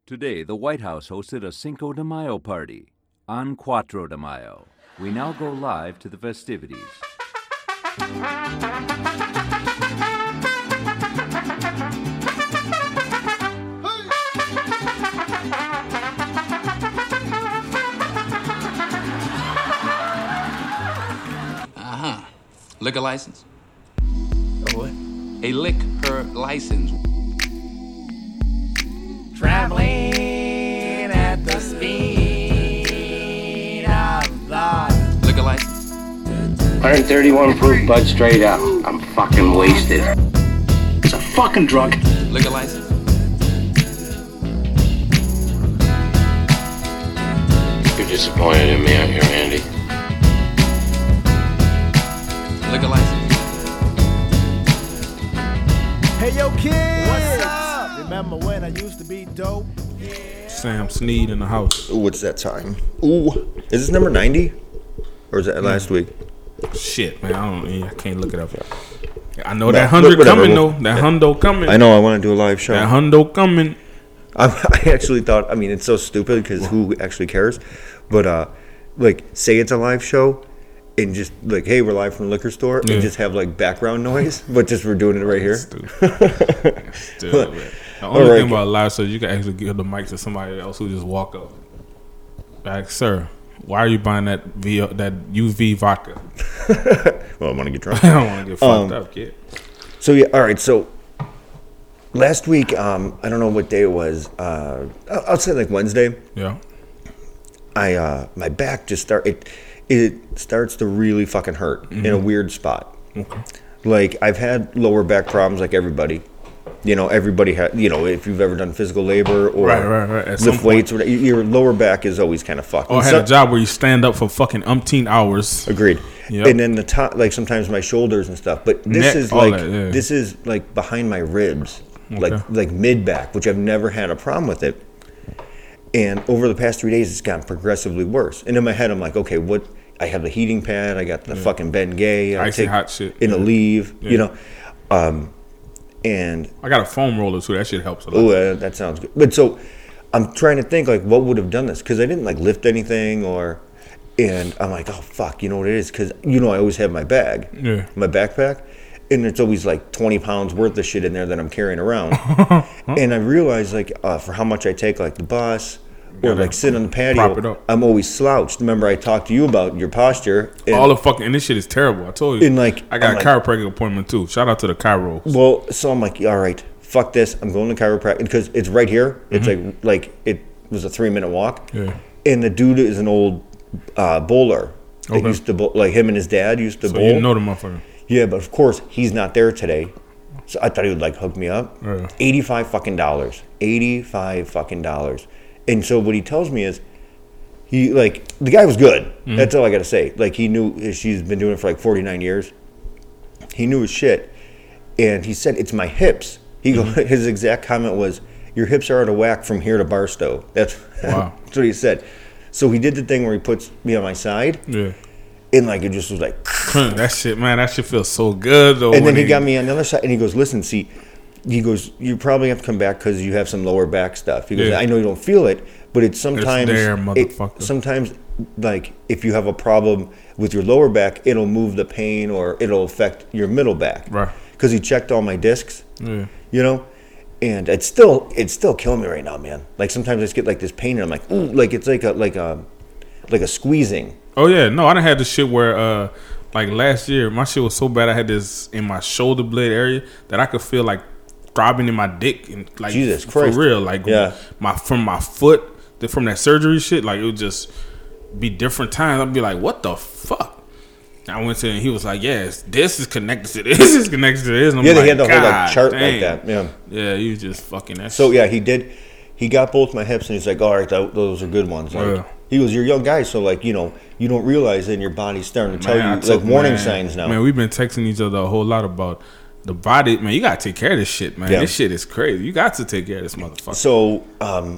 Today, the White House hosted a Cinco de Mayo party. On Cuatro de Mayo, we now go live to the festivities. Liquor license? A what? A liquor license. Traveling at the speed of thought. Liquor license? 131 proof Bud straight up. I'm fucking wasted. It's a fucking drug. Liquor license? You're disappointed in me, aren't you, Randy? Liquor license? Hey yo kids! What's up? Remember when I used to be dope? Sam Sneed in the house. Ooh, what's that time? Ooh, is this number 90? Or is that last week? Shit, man, I can't look it up. I know that 100 whatever, coming though. That hundo coming. I know, I want to do a live show. That hundo coming. I actually thought, I mean, it's so stupid because who actually cares? But, like, say it's a live show and just, like, hey, we're live from the liquor store and just have, like, background noise, but just we're doing it right here. Stupid. The only thing about live shows, you can actually give the mic to somebody else who just walk up. Like, sir, why are you buying that UV vodka? Well, I want to get drunk. I don't want to get fucked up, kid. So, yeah, all right, so last week, I don't know what day it was. I'll say, like, Wednesday. Yeah. My back just it starts to really fucking hurt in a weird spot. Okay. Like, I've had lower back problems like everybody. You know, everybody has, you know, if you've ever done physical labor or Right. lift weights, or your lower back is always kind of fucked. Or I had a job where you stand up for fucking umpteen hours. Agreed. Yep. And then the top, like sometimes my shoulders and stuff. But this Neck, is all like, that, yeah. this is like behind my ribs, Okay. like mid back, which I've never had a problem with it. And over the past 3 days, it's gotten progressively worse. And in my head, I'm like, okay, what? I have the heating pad. I got the fucking Ben Gay. I Icy take hot shit. in a leave, you know. And I got a foam roller too. That shit helps a lot. oh, that sounds good. But so I'm trying to think, like, what would have done this? Because I didn't, like, lift anything and I'm like, oh, fuck, you know what it is? Because, you know, I always have my bag, my backpack, and it's always, like, 20 pounds worth of shit in there that I'm carrying around. And I realized, like, for how much I take, like, the bus or, like, sit on the prop it patio, up. I'm always slouched. Remember, I talked to you about your posture. And, All the fucking, and this shit is terrible. I told you. And, like, I got I'm a chiropractic appointment too. Shout out to the chiros. well, so I'm like, all right, fuck this. I'm going to chiropractic because it's right here. It's like it was a 3-minute walk. Yeah. And the dude is an old bowler. That Okay. used to like him and his dad used to So bowl. you know the motherfucker. Yeah, but of course he's not there today. So I thought he would like hook me up. Yeah. $85 fucking dollars. And so what he tells me is he like the guy was good. That's all I got to say. Like he knew she's been doing it for like 49 years. He knew his shit. And he said it's my hips. His exact comment was, "Your hips are out of whack from here to Barstow." That's what he said. So he did the thing where he puts me on my side. Yeah. And like it just was like That shit, man, that shit feels so good though. and then he got me on the other side and he goes, "Listen, see," he goes, "You probably have to come back because you have some lower back stuff." He goes, Yeah. "I know you don't feel it, but it's sometimes there, motherfucker. sometimes like if you have a problem with your lower back, it'll move the pain or it'll affect your middle back." Right. Because he checked all my discs. Yeah. You know, and it's still killing me right now, man. Like sometimes I just get like this pain, and I'm like, ooh, like it's like a squeezing. Oh yeah, no, I done had this shit where like last year my shit was so bad I had this in my shoulder blade area that I could feel like throbbing in my dick and like Jesus Christ. for real, like from my foot from that surgery shit, like it would just be different times. I'd be like, what the fuck? I went to him and he was like, yes, this is connected to this, this is connected to this. And I'm Yeah, they like, had the whole like God chart damn. like that. Yeah. Yeah, you just fucking that So shit. yeah, he did. He got both my hips, and he's like, "All right, those are good ones." Like, Yeah. he goes, "You're a young guy, so like you know, you don't realize that your body's starting to tell Man, I you took- like warning man, signs now." Man, we've been texting each other a whole lot about the body. Man, you gotta take care of this shit, man. Yeah. This shit is crazy. You got to take care of this motherfucker. So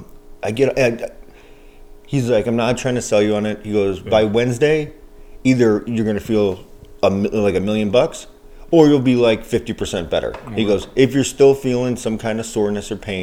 he's like, "I'm not trying to sell you on it." He goes, "By Wednesday, either you're gonna feel like $1 million, or you'll be like 50% better." He goes, "If you're still feeling some kind of soreness or pain,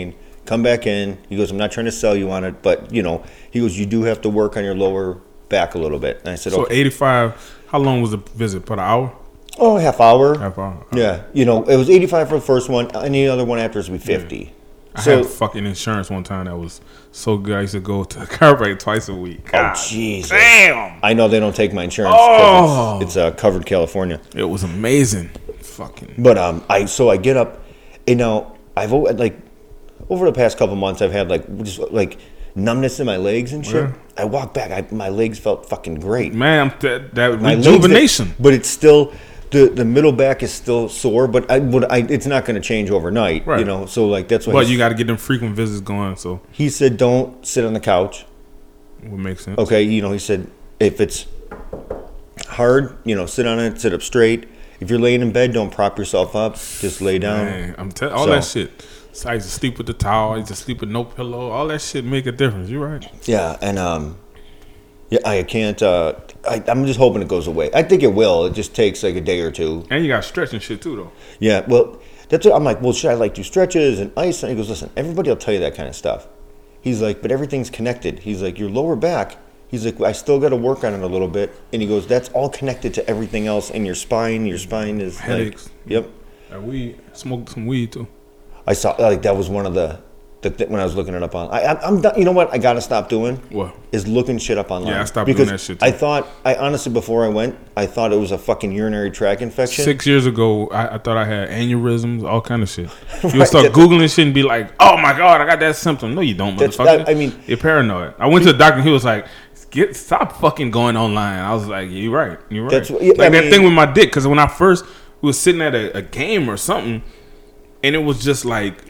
come back in. He goes, I'm not trying to sell you on it, but, you know, he goes, you do have to work on your lower back a little bit. And I said, So okay. 85, how long was the visit? About an hour? Oh, half hour. Half hour. Yeah. You know, it was 85 for the first one. Any other one after would be 50. I had fucking insurance one time that was so good. I used to go to the chiropractor twice a week. God, Jesus. damn. I know they don't take my insurance because it's covered California. It was amazing. Fucking. But I get up, and now I've like over the past couple months I've had like just like numbness in my legs and shit. Yeah. I walked back, my legs felt fucking great. Man, that My rejuvenation. legs, but it's still the middle back is still sore, but it's not going to change overnight, Right. you know. So like that's why. But you got to get them frequent visits going. So he said, don't sit on the couch. what makes sense? Okay, you know, he said if it's hard, you know, sit on it, sit up straight. If you're laying in bed, don't prop yourself up. Just lay down. Man, I'm telling all that shit. So I used to sleep with the towel. I used to sleep with no pillow. All that shit make a difference. You're right. Yeah, and yeah, I can't. I'm just hoping it goes away. I think it will. It just takes like a day or two. And you got stretching shit too, though. Yeah, well, that's what I'm like. Well, should I like do stretches and ice? And he goes, listen, everybody will tell you that kind of stuff. He's like, but everything's connected. He's like, your lower back. He's like, I still got to work on it a little bit. And he goes, that's all connected to everything else in your spine. Your spine is Headaches. like, yep. And we smoked some weed too. I saw like that was one of the when I was looking it up on. I'm done. You know what? I got to stop doing. What? Is looking shit up online. Yeah, I stopped because doing that shit too. I honestly, before I went, I thought it was a fucking urinary tract infection. 6 years ago, I thought I had aneurysms, all kind of shit. You would Right, start Googling shit and be like, oh my God, I got that symptom. No, you don't, motherfucker. I mean, you're paranoid. I went to the doctor and he was like, stop fucking going online. I was like, you're right. You're right. That's what- like I that mean- thing with my dick, because when I first was sitting at a game or something, and it was just like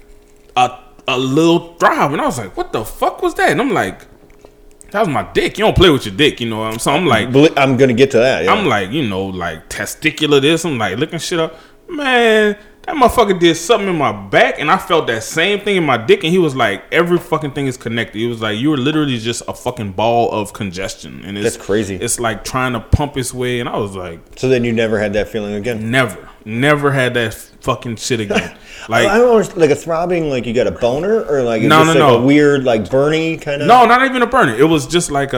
a little throb, and I was like, what the fuck was that? And I'm like, that was my dick. You don't play with your dick, you know. So I'm like, I'm gonna get to that. Yeah. I'm like, you know, like testicular this. I'm like looking shit up. Man, that motherfucker did something in my back, and I felt that same thing in my dick. And he was like, every fucking thing is connected. He was like, you were literally just a fucking ball of congestion, and it's That's crazy. It's like trying to pump its way. And I was like, So then you never had that feeling again. never had that fucking shit again. Like, I don't understand, like a throbbing, like you got a boner, or like it's No, just no, like no. a weird, like burny kind of. no, not even a burner. It was just like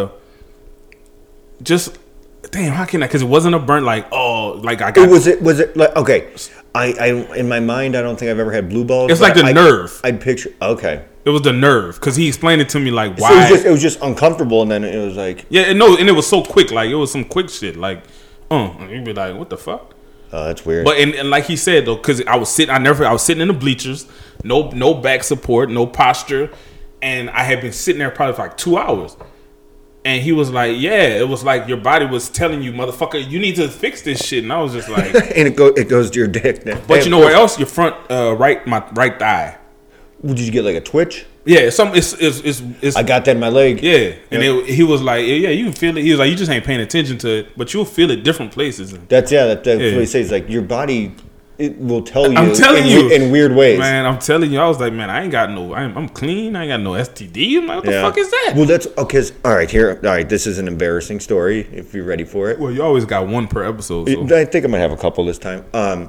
just damn. How can I? Because it wasn't a burn. Like, oh, like I got. Was it like okay? I in my mind, I don't think I've ever had blue balls. It's but like the nerve. I'd picture. Okay. It was the nerve, because he explained it to me like So why. it was just uncomfortable, and then it was like, Yeah, and no, and it was so quick. Like it was some quick shit. Like, and you'd be like, what the fuck? oh, that's weird. But and like he said though, because I was sitting in the bleachers, no back support, no posture, and I had been sitting there probably for like 2 hours. And he was like, yeah, it was like your body was telling you, motherfucker, you need to fix this shit. And I was just like, and it goes to your dick. Now. but you know where else? Your front my right thigh. Did you get like a twitch? Yeah, it's I got that in my leg. yeah. And Yeah. he was like, yeah, you can feel it. He was like, you just ain't paying attention to it, but you'll feel it different places. That's what he says. Like your body, it will tell you. I'm telling you in weird ways. Man, I'm telling you, I was like, man, I ain't got no, I'm clean. I ain't got no STD. I'm like, what the fuck is that? Well, that's okay. All right. This is an embarrassing story. If you're ready for it, Well, you always got one per episode. So. I think I might have a couple this time.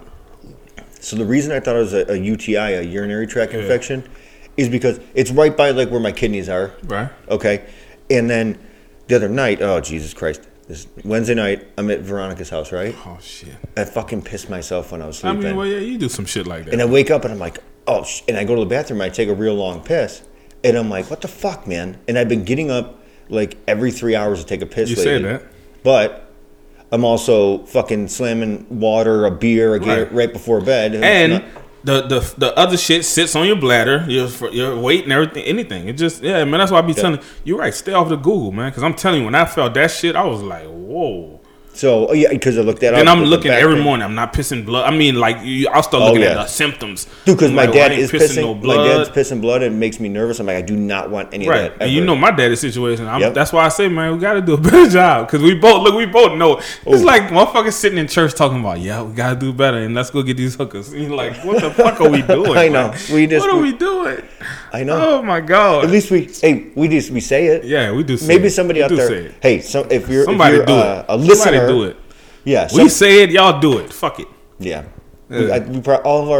So the reason I thought it was a UTI, a urinary tract infection, is because it's right by like where my kidneys are. Right. Okay. And then the other night, oh Jesus Christ, this Wednesday night, I'm at Veronica's house, right? Oh shit. I fucking pissed myself when I was I sleeping. mean, well, yeah, you do some shit like that. And I wake up and I'm like, oh, and I go to the bathroom. I take a real long piss, and I'm like, what the fuck, man? And I've been getting up like every 3 hours to take a piss. You lately. said that. But I'm also fucking slamming water, a beer, right before bed, And the other shit sits on your bladder, your weight and everything, anything. It just, yeah, man. That's why I be telling you, you're right. Stay off the Google, man. Because I'm telling you, when I felt that shit, I was like, whoa. So yeah, because I looked that up. And I'm with looking the back every pain. morning. I'm not pissing blood. I mean, like I'll start looking at the symptoms. Dude, because I'm my like, dad I ain't is pissing. no My blood. dad's pissing blood, and it makes me nervous. I'm like, I do not want any Right, of that. and you ever. know my daddy's situation. Yep. That's why I say, man, we got to do a better job, because we both know. It's like motherfuckers sitting in church talking about, yeah, we got to do better, and let's go get these hookers. And you're like, what the fuck are we doing? I know. Like, what are we doing? I know. Oh my god. At least we say it. Yeah, we do. Say Maybe it. somebody We out do there. say it. Hey, so if you're Somebody do it. a listener, Somebody do it. Yeah, We say it, y'all do it. Fuck it. Yeah. All of our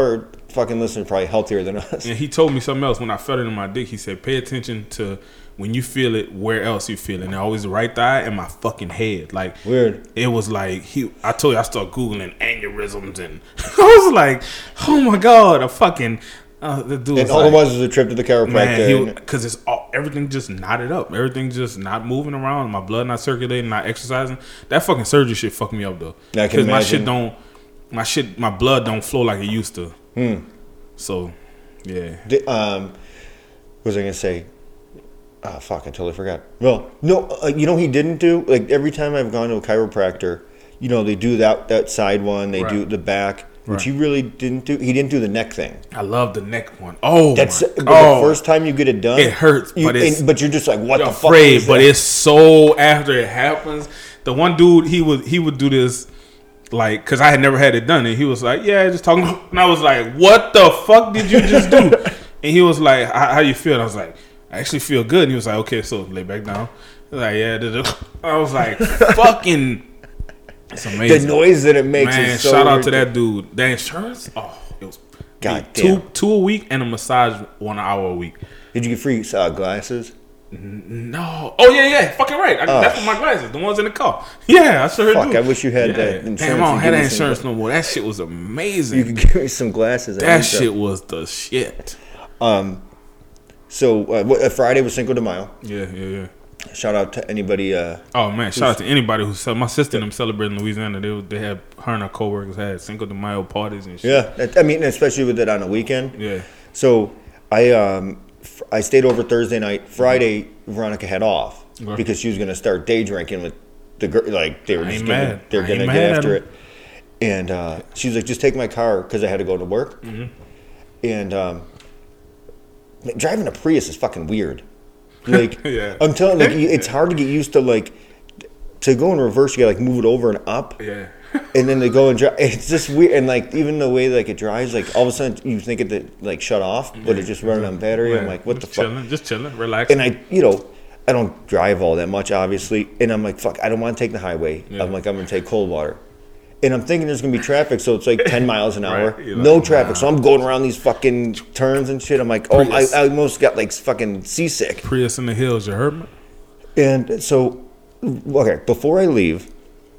fucking listeners are probably healthier than us. And he told me something else when I felt it in my dick. He said, pay attention to when you feel it, where else you feel it. And always the right thigh and my fucking head. Like, weird. It was like, I told you, I started Googling aneurysms. And I was like, oh my God, a fucking... the dude and all it was a trip to the chiropractor. Because it's everything just knotted up. Everything just not moving around. My blood not circulating, not exercising. That fucking surgery shit fucked me up though. Because my blood don't flow like it used to. So, yeah. What was I gonna say? Oh fuck! I totally forgot. Well, no, he didn't do like every time I've gone to a chiropractor. They do that side one. They do the back. Which he really didn't do. He didn't do the neck thing. I love the neck one. Oh, the first time you get it done, it hurts. But you're just like, what the fuck? Afraid, but it's so after it happens. The one dude, he would do this, like, because I had never had it done, and he was like, yeah, just talking, and I was like, what the fuck did you just do? And he was like, how you feel? And I was like, I actually feel good. And he was like, okay, so lay back down. He was like, yeah. I was like, fucking. It's amazing. The noise that it makes is so shout out to that dude. The insurance, it was goddamn. two a week and a massage 1 hour a week. Did you get free glasses? No. Oh yeah, fucking right. That's for my glasses, the ones in the car. Yeah, I sure do. I wish you had that insurance. Damn, I don't have that insurance no more. That shit was amazing. You could give me some glasses. That shit was the shit. So Friday was Cinco de Mayo. Yeah. Shout out to anybody. Shout out to anybody who my sister and them celebrating in Louisiana. They had her and her coworkers had Cinco de Mayo parties and shit. Yeah, I mean, especially with it on a weekend. Yeah. So I stayed over Thursday night. Friday, Veronica had off because she was going to start day drinking with the girl. Like they were just they're going to get after it. And she was like, "Just take my car," because I had to go to work. Mm-hmm. And driving a Prius is fucking weird. Like I'm telling you, it's hard to get used to. Like to go in reverse, you gotta like move it over and up. Yeah. And then they go and drive. It's just weird, and like even the way like it drives, like all of a sudden you think it like shut off, but it's just running on battery. I'm like, what the fuck? Just chilling, relaxing. And I don't drive all that much, obviously. And I'm like, fuck, I don't want to take the highway. Yeah. I'm gonna take Coldwater. And I'm thinking there's gonna be traffic, so it's like 10 miles an hour, no traffic. So I'm going around these fucking turns and shit. I'm like, oh, I almost got like fucking seasick. Prius in the hills, you heard me? And so, okay, before I leave,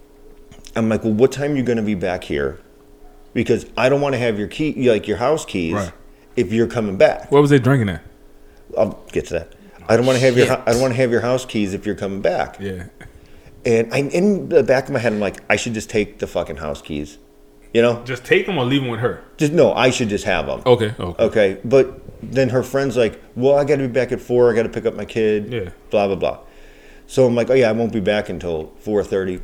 I'm like, well, what time are you gonna be back here? Because I don't want to have your key, like your house keys, if you're coming back. What was they drinking at? I'll get to that. I don't want to have I don't want to have your house keys if you're coming back. Yeah. And in the back of my head, I'm like, I should just take the fucking house keys, Just take them or leave them with her. I should just have them. Okay. But then her friend's like, well, I got to be back at 4. I got to pick up my kid. Yeah. Blah blah blah. So I'm like, oh yeah, I won't be back until 4:30.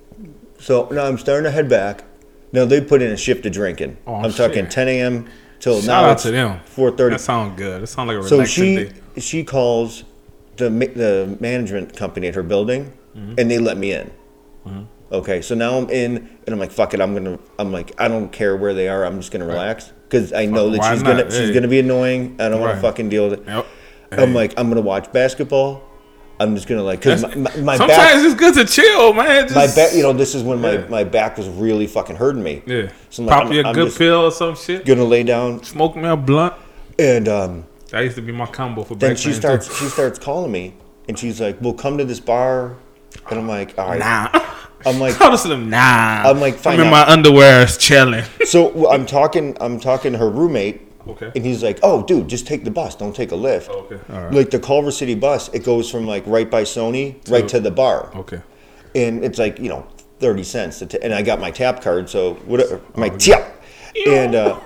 So now I'm starting to head back. Now they put in a shift of drinking. Oh, I'm talking 10 a.m. till Shout now. out to them. 4:30. That sounds good. It sounds like a relaxing day. So she calls the management company at her building, and they let me in. Mm-hmm. Okay, so now I'm in, and I'm like, fuck it. I'm like, I don't care where they are. I'm just gonna relax because I know that she's gonna be annoying. I don't want to fucking deal with it. Yep. I'm like, I'm gonna watch basketball. I'm just gonna because my sometimes back, it's good to chill, man. My back, this is when my back was really fucking hurting me. Yeah. So I'm like, pop you a good pill or some shit. Gonna lay down, smoke me a blunt, and that used to be my combo for. Then she starts calling me, and she's like, "We'll come to this bar," and I'm like, "All right." Nah. I'm like, call to them. Nah. I'm like, fine. I'm in my underwear, chilling. So I'm talking to her roommate. Okay. And he's like, "Oh, dude, just take the bus. Don't take a Lyft." Okay. All right. Like the Culver City bus, it goes from like right by Sony right to the bar. Okay. And it's like 30 cents. And I got my tap card, so whatever. My tap. And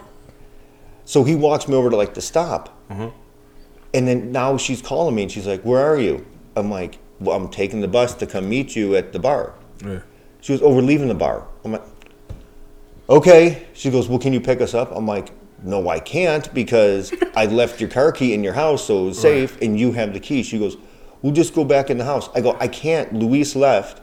so he walks me over to like the stop. Uh-huh. And then now she's calling me and she's like, "Where are you?" I'm like, "Well, I'm taking the bus to come meet you at the bar." Yeah. She goes, "Oh, we're leaving the bar." I'm like, "Okay." She goes, "Well, can you pick us up?" I'm like, "No, I can't because I left your car key in your house, so it was safe, and you have the key." She goes, "We'll just go back in the house." I go, "I can't. Luis left."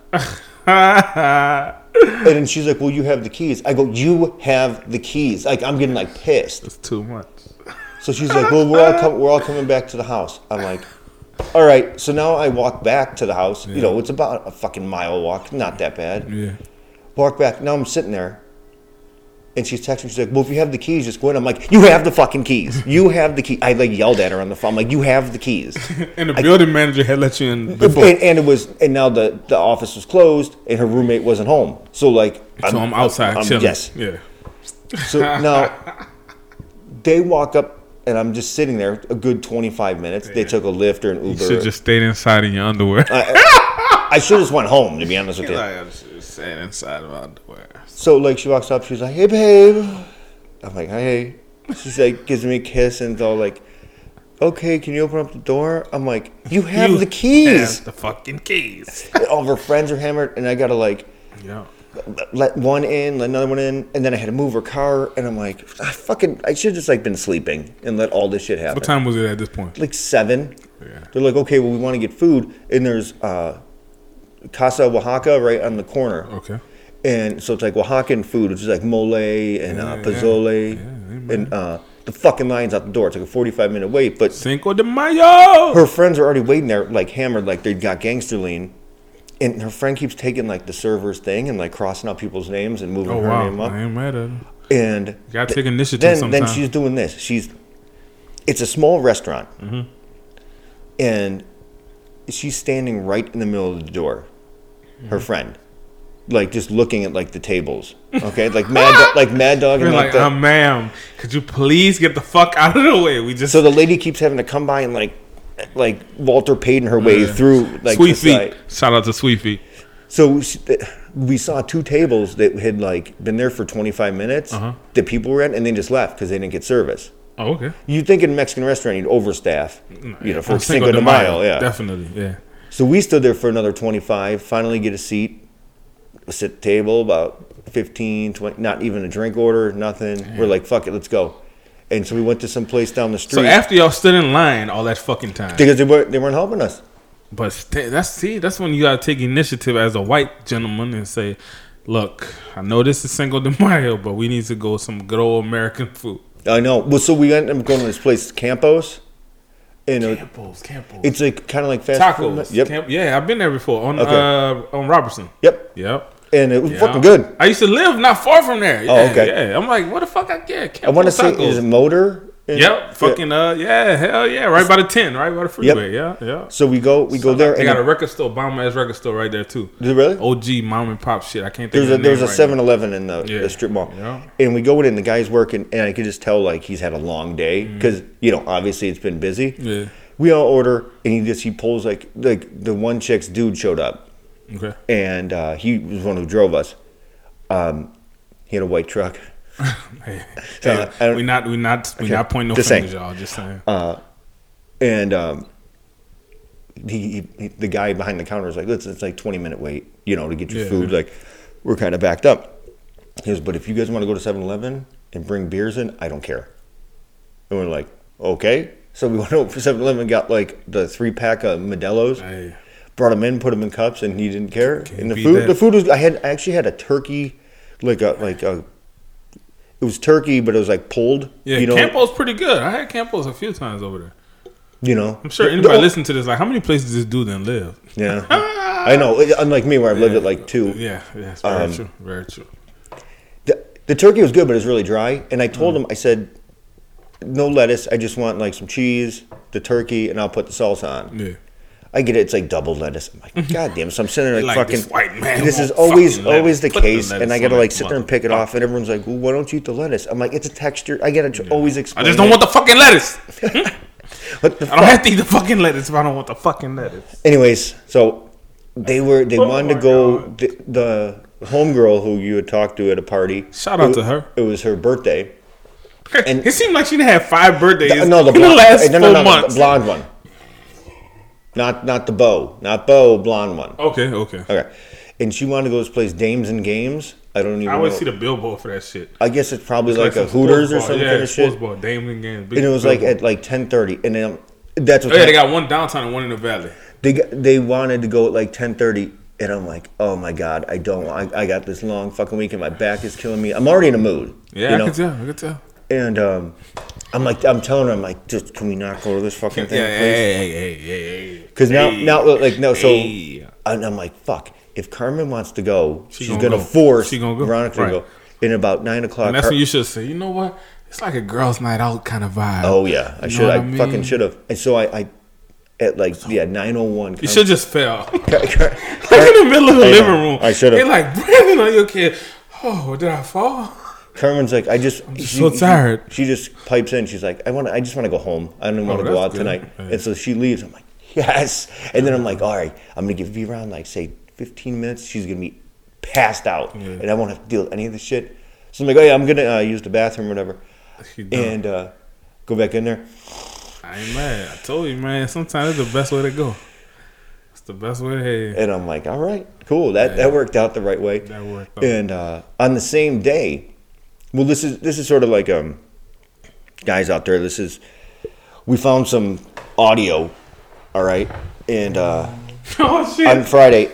And then she's like, "Well, you have the keys." I go, "You have the keys." Like I'm getting like pissed. It's too much. So she's like, "Well, we're all coming back to the house." I'm like, "All right." So now I walk back to the house. Yeah. It's about a fucking mile walk, not that bad. Yeah. Walk back. Now I'm sitting there. And she's texting. She's like, well, if you have the keys, just go in. I'm like, you have the fucking keys. You have the key. I like yelled at her on the phone. I'm like, you have the keys. And the building manager had let you in before. And now the office was closed and her roommate wasn't home. So like, I'm outside chilling. Yes. Yeah. So now they walk up and I'm just sitting there a good 25 minutes. They took a Lyft or an Uber. You should just stayed inside in your underwear. I should have just went home, to be honest with you. I should have stayed inside of my underwear. So like she walks up, she's like, hey babe. I'm like, hey. She's like, gives me a kiss and it's all like, okay, can you open up the door? I'm like, you have the keys. Have the fucking keys. All of her friends are hammered and I gotta like let one in, let another one in, and then I had to move her car and I'm like, I should have just like been sleeping and let all this shit happen. What time was it at this point? Like 7. Yeah. They're like, okay, well we want to get food and there's Casa Oaxaca right on the corner. Okay. And so it's like Oaxacan food, which is like mole and pozole, and the fucking line's out the door. It's like a 45-minute wait. But Cinco de Mayo. Her friends are already waiting there, like hammered, like they got gangster lean. And her friend keeps taking like the server's thing and like crossing out people's names and moving her name up. I ain't mad at her. And you gotta take initiative then sometimes. She's doing this. It's a small restaurant, and she's standing right in the middle of the door. Her friend. Like just looking at like the tables, okay, like Mad Dog, and like ma'am, could you please get the fuck out of the way? So the lady keeps having to come by and like Walter Payton her way through like Sweet Feet. Shout out to Sweet Feet. So we saw 2 tables that had like been there for 25 minutes that people were at, and they just left because they didn't get service. Oh, okay. You think in a Mexican restaurant you'd overstaff, for Cinco de Mayo, yeah, definitely, yeah. So we stood there for another 25. Finally, get a seat. Sit at the table, about 15, 20, not even a drink order, nothing. Damn. We're like, fuck it, let's go. And so we went to some place down the street. So after y'all stood in line all that fucking time. Because they weren't helping us. But that's when you got to take initiative as a white gentleman and say, look, I know this is Cinco de Mayo, but we need to go some good old American food. I know. Well, so we ended up going to this place, Campos. And Campos. It's like kind of like fast tacos. food. Yep. Yeah, I've been there before on Robertson. Yep. And it was fucking good. I used to live not far from there. Yeah, oh, okay. Yeah. I'm like, what the fuck? I want to say, is it Motor? Yep. Fucking, hell yeah. Right by the 10, right by the freeway. Yep. Yeah. So we go there. They got a record store, bomb-ass record store right there, too. Is it really? OG mom and pop shit. I can't think of the name. There's a 7-Eleven in the strip mall. Yeah. And we go in, and the guy's working, and I could just tell, like, he's had a long day. Because, obviously it's been busy. Yeah. We all order, and he pulls, like the one chick's dude showed up. Okay. And he was one who drove us. He had a white truck. We not pointing no fingers, y'all. Just saying. And the guy behind the counter was like, "It's like 20-minute wait, to get your food." Like, we're kind of backed up. He goes, "But if you guys want to go to 7-Eleven and bring beers in, I don't care." And we're like, "Okay." So we went over for 7-Eleven and got like the 3-pack of Modelo's. Hey. Brought them in, put them in cups, and he didn't care. And the food was. I actually had a turkey, it was turkey, but it was like pulled. Yeah, Campo's pretty good. I had Campo's a few times over there. I'm sure anybody listening to this, like, how many places does this dude then live? Yeah, I know. Unlike me, where I've lived at like 2. Yeah, it's very true. Very true. The turkey was good, but it was really dry. And I told him, I said, no lettuce. I just want like some cheese, the turkey, and I'll put the salsa on. Yeah. I get it. It's like double lettuce. I'm like, God damn. So I'm sitting there like fucking. This white man. This is always the case, and I gotta like sit there and pick it off, and everyone's like, well, why don't you eat the lettuce? I'm like, it's a texture. I gotta always explain. I just don't want the fucking lettuce. I don't have to eat the fucking lettuce if I don't want the fucking lettuce. Anyways, so they wanted to go. The homegirl who you had talked to at a party. Shout out to her. It was her birthday. And it seemed like she didn't have 5 birthdays the in the last 4 months. The blonde one. Not the bow. Not bow, blonde one. Okay. And she wanted to go to this place, Dames and Games. I don't even know. I always see the billboard for that shit. I guess it's probably like a Hooters or some kind of shit. Sports bar, Dames and Games. And it was like at like 10:30. And then that's what they got one downtown and one in the valley. They wanted to go at like 10:30. And I'm like, oh my God, I got this long fucking week and my back is killing me. I'm already in a mood. Yeah, I can tell. And I'm telling her, I'm like, just can we not go to this fucking thing, please? Hey. Because now, like, no, so and I'm like, fuck. If Carmen wants to go, she's gonna force Veronica to go. And about 9 o'clock. And that's when you should say, you know what? It's like a girls' night out kind of vibe. Oh yeah, I You should. know what I I mean? fucking should have. And so I at like 9:01. You should just fell. Like in Car- the middle of the I know. living room. I should've. They're like, Brandon, are you okay? Oh, did I fall? Carmen's like, so tired. She just pipes in. She's like, I just want to go home. I don't want to go that's out good. tonight. Yeah. And so she leaves. I'm like, yes. And then I'm like, all right, I'm gonna give you around like say 15 minutes. She's gonna be passed out, and I won't have to deal with any of this shit. So I'm like, oh yeah, I'm gonna use the bathroom or whatever, and go back in there. I ain't mad. I told you, man. Sometimes it's the best way to go. It's the best way to head. And I'm like, all right, cool. That worked out the right way. That worked out. And on the same day, well, this is sort of like guys out there. We found some audio, all right, and Oh shit! on Friday,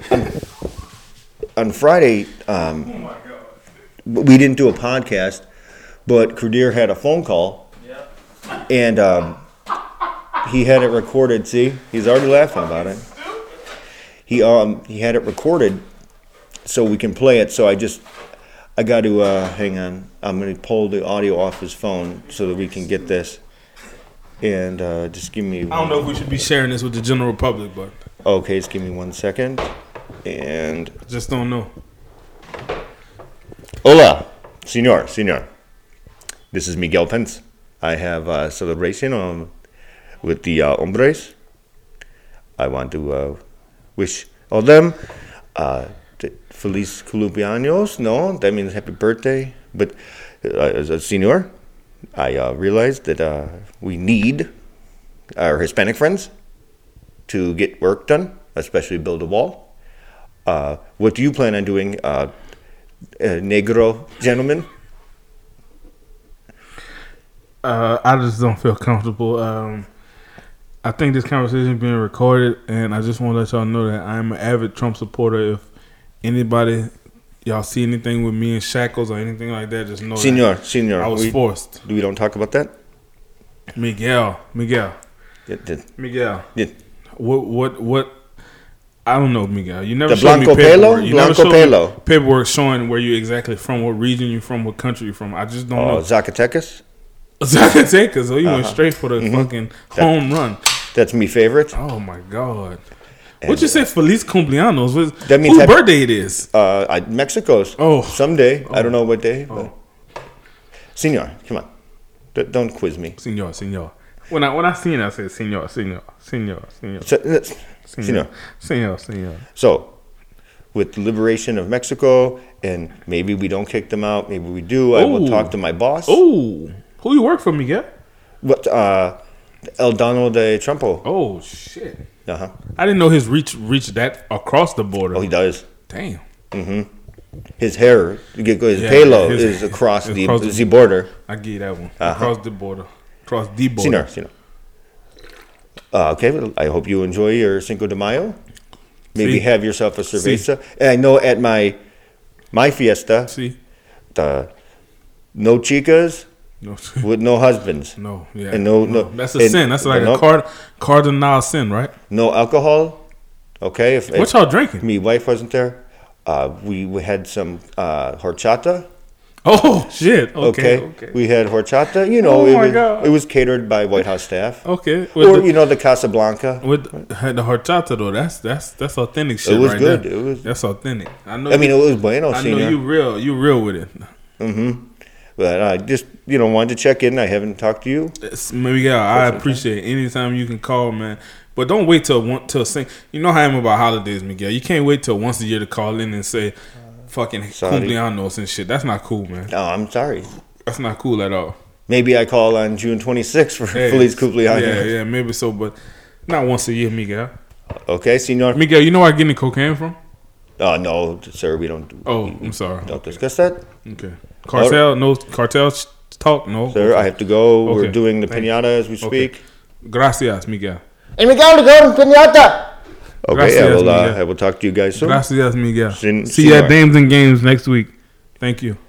we didn't do a podcast, but Kadir had a phone call, and he had it recorded. See, he's already laughing about it. He had it recorded, so we can play it. So I got to hang on. I'm going to pull the audio off his phone so that we can get this. And just give me. I don't know if we should be sharing this with the general public, but Okay, just give me 1 second. And just don't know. hola, señor. This is Miguel Pence. I have a celebration with the hombres. I want to wish all of them feliz cumpleaños. No, that means happy birthday. But as a señor, I realized that we need our Hispanic friends to get work done, especially build a wall. What do you plan on doing, negro gentlemen? I just don't feel comfortable. I think this conversation is being recorded, and I just want to let y'all know that I'm an avid Trump supporter. If anybody, y'all see anything with me in shackles or anything like that, just know Senor, I was forced. We don't talk about that? Miguel. Yeah. What? I don't know, Miguel. You never The showed me Blanco paperwork. Pelo? You never Blanco showed me Pelo. paperwork showing where you exactly from, what region you from, what country you from. I just don't know. Zacatecas? Zacatecas. So you went straight for the fucking home run. That's me favorite. Oh my god! What'd you say? Feliz cumpleaños. That means whose happy- birthday it is? Mexico's. Oh. Someday. I don't know what day. But. Senor, come on. Don't quiz me. Senor. When I seen it, I said senor. Senor. So, with the liberation of Mexico, and maybe we don't kick them out, maybe we do. I will Ooh. talk to my boss. Oh, who you work for, Miguel? What? El Dono de Trumpo. Oh shit! Uh-huh. I didn't know his reach that across the border. Oh, he does. Damn. His hair, his Yeah, pelo his- is across it's the across the border. I get that one. Uh-huh. Across the border. Across the border. Senor. Okay, well, I hope you enjoy your Cinco de Mayo. Maybe See. have yourself a cerveza. And I know at my fiesta, See? no chicas No. with no husbands. No. Yeah. And no. That's a and- sin. That's like no, a cardinal sin, right? No alcohol. Okay. If What y'all drinking? my wife wasn't there, we had some horchata. Oh shit! Okay. Okay. We had horchata. You know, Oh, my God. it was catered by White House staff. Okay. Or the Casablanca. With the horchata though, that's authentic shit. It was right good. There. It was. That's authentic. I know. I mean, it was bueno, I know senor. you real with it. But I just wanted to check in. I haven't talked to you. Miguel, I appreciate it. Anytime you can call, man. But don't wait till sing. You know how I am about holidays, Miguel. You can't wait till once a year to call in and say fucking Sorry. cumpleaños and shit. That's not cool, man. Oh, I'm sorry. That's not cool at all. Maybe I call on June 26th for Hey, Feliz Cumpleaños. Yeah, maybe so, but not once a year, Miguel. Okay, senor. Miguel, you know where I get the cocaine from? Oh, no, sir, we don't. Oh, I'm sorry. Don't discuss that. Okay. Cartel, no cartel talk, no. Sir, I have to go. Okay. We're doing the Thank piñata as we speak. Gracias, Miguel. And Miguel to go to piñata. Okay, Gracias, Miguel. I will talk to you guys soon. Gracias, Miguel. Sin- See you at senor. Dames and Games next week. Thank you.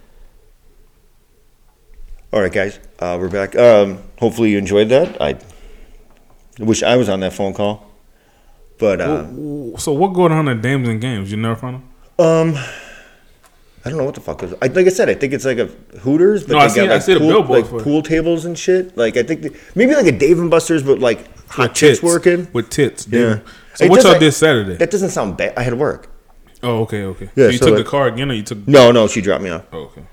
All right, guys, we're back. Hopefully you enjoyed that. I wish I was on that phone call, but So what going on at Dames and Games? You never found them? I don't know what the fuck is. Like I said, I think it's like a Hooters, but No, I see the pool, billboard like for it. pool tables and shit. Like I think maybe like a Dave and Buster's, but like hot chicks working. with tits. Yeah. Dude. So It what y'all doesn't- did Saturday? That doesn't sound bad. I had to work. Oh, okay. Yeah, so you so took like- the car again, or you took? No, she dropped me off. Oh, okay.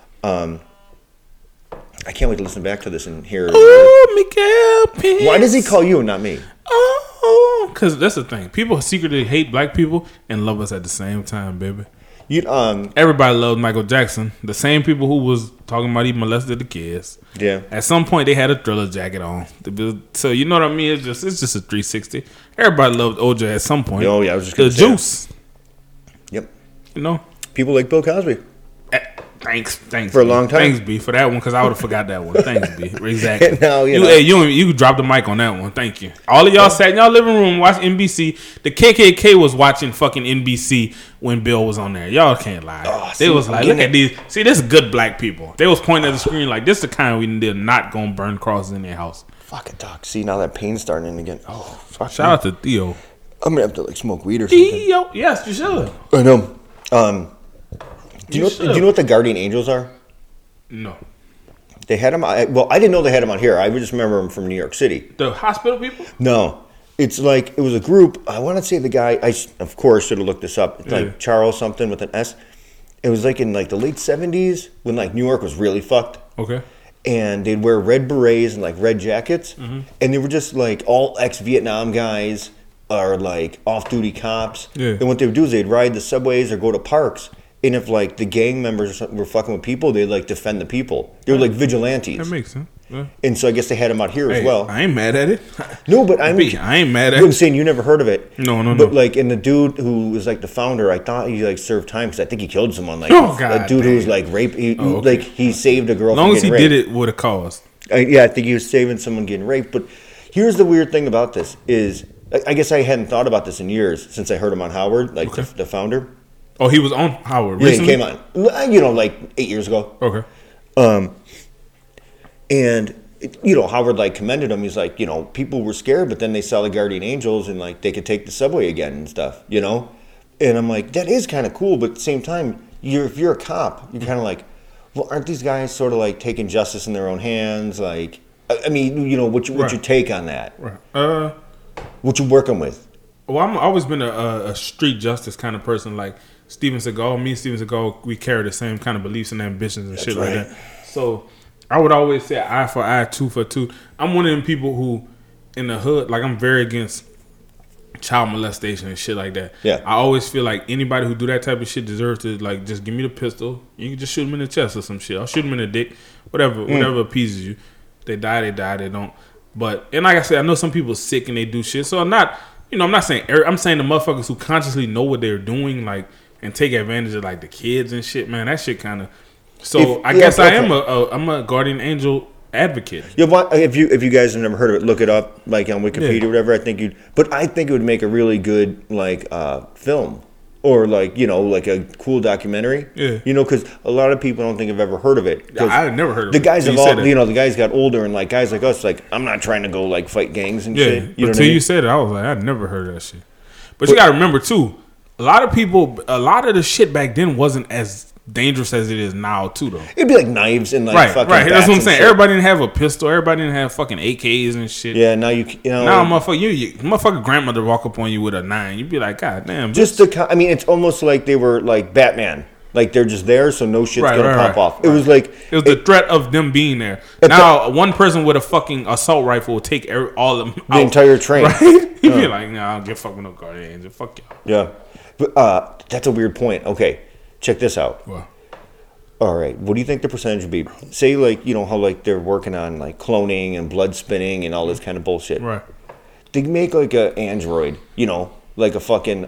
I can't wait to listen back to this and hear. Oh, Miguel Pence. Why does he call you and not me? Oh, because that's the thing. People secretly hate black people and love us at the same time, baby. You Everybody loved Michael Jackson. The same people who was talking about he molested the kids. Yeah. At some point, they had a Thriller jacket on. So you know what I mean? It's just a 360. Everybody loved OJ at some point. Oh, yeah, I was just the gonna say. juice. Yep. You know. People like Bill Cosby. Thanks For a B. long time. Thanks, B, for that one because I would have forgot that one. Thanks, B. Exactly. Now, you know. Hey, you dropped the mic on that one. Thank you. All of y'all sat in y'all living room, watched NBC. The KKK was watching fucking NBC when Bill was on there. Y'all can't lie. They was like, look at these. See, this is good black people. They was pointing at the screen like, this the kind we did not gonna burn crosses in their house. Fucking doc. See, now that pain's starting in again. Oh, fuck. Shout out to Theo. I'm gonna have to like smoke weed or something. Theo, yes, you should. I know. Do you know what the Guardian Angels are? No, They had them. Well, I didn't know they had them out here. I just remember them from New York City. the hospital people. No, it's like it was a group. I want to say the guy. Of course should have looked this up. It's like Charles something with an S. It was like in like the late '70s when like New York was really fucked. Okay. And they'd wear red berets and like red jackets, and they were just like all ex-Vietnam guys or like off-duty cops. Yeah. And what they would do is they'd ride the subways or go to parks. And if like the gang members or something were fucking with people, they'd like defend the people. They were like vigilantes. That makes sense. Yeah. And so I guess they had them out here as Hey, well. I ain't mad at it. No, but I ain't mad at I'm it. saying you never heard of it. No. But like, and the dude who was like the founder, I thought he like served time because I think he killed someone. Like Oh, God a dude who was damn. like raped. He, Oh, okay. Like he saved a girl. As long from as he getting did raped. it with a cause. I think he was saving someone getting raped. But here's the weird thing about this is, I guess I hadn't thought about this in years since I heard him on Howard, like the founder. Oh, he was on Howard Yeah, recently? he came on, you know, like 8 years ago. Okay. And you know, Howard like commended him. He's like, you know, people were scared, but then they saw the Guardian Angels and like they could take the subway again and stuff, you know. And I'm like, that is kind of cool, but at the same time, if you're a cop, you're kind of like, well, aren't these guys sort of like taking justice in their own hands? Like, I mean, you know, what's your take on that? Right. What you working with? Well, I've always been a street justice kind of person. Like Steven Seagal, me and Steven Seagal, we carry the same kind of beliefs and ambitions and shit right. like that. So I would always say eye for eye, tooth for tooth. I'm one of them people who, in the hood, like I'm very against child molestation and shit like that. Yeah. I always feel like anybody who do that type of shit deserves to like just give me the pistol. You can just shoot them in the chest or some shit. I'll shoot them in the dick, whatever appeases you. They die, they don't. But and like I said, I know some people sick and they do shit. So I'm not saying I'm saying the motherfuckers who consciously know what they're doing, like, and take advantage of like the kids and shit. Man, that shit kind of. So I guess I am I'm a guardian angel advocate. Yeah, if you guys have never heard of it, look it up, like on Wikipedia or whatever. I think it would make a really good like film, or like, you know, like a cool documentary. Yeah. You know, because a lot of people don't think I've ever heard of it. I've never heard of the it. guys Till have you said all, it. you know, the guys got older, and like guys like us, like I'm not trying to go like fight gangs and Yeah, shit. You know but what I till mean? you said it, I was like, I'd never heard of that shit. But you got to remember too, a lot of the shit back then wasn't as dangerous as it is now too, though. It'd be like knives and like Right. fucking That's bats what I'm and saying. shit. Everybody didn't have a pistol. Everybody didn't have fucking AKs and shit. Yeah, now you know. Now, motherfucker grandmother walk up on you with a 9. You'd be like, God damn. Just I mean, it's almost like they were like Batman. Like they're just there, so no shit's gonna pop off. It was like it was the threat of them being there. Now, one person with a fucking assault rifle will take all of them out. The entire train. Right? You'd be like, nah, I don't give a fuck with no guardian angel. Fuck y'all. Yeah, but that's a weird point. Okay, check this out. Well, All right, what do you think the percentage would be? Say, like, you know how like they're working on like cloning and blood spinning and all this kind of bullshit. right. They make like a android, you know, like a fucking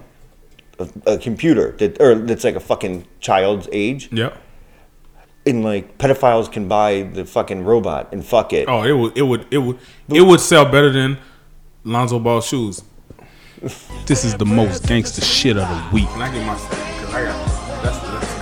a computer that's like a fucking child's age, Yep. and like pedophiles can buy the fucking robot and fuck it. Oh, it would sell better than Lonzo Ball shoes. This is the most gangster shit of the week. And I get my because I got that's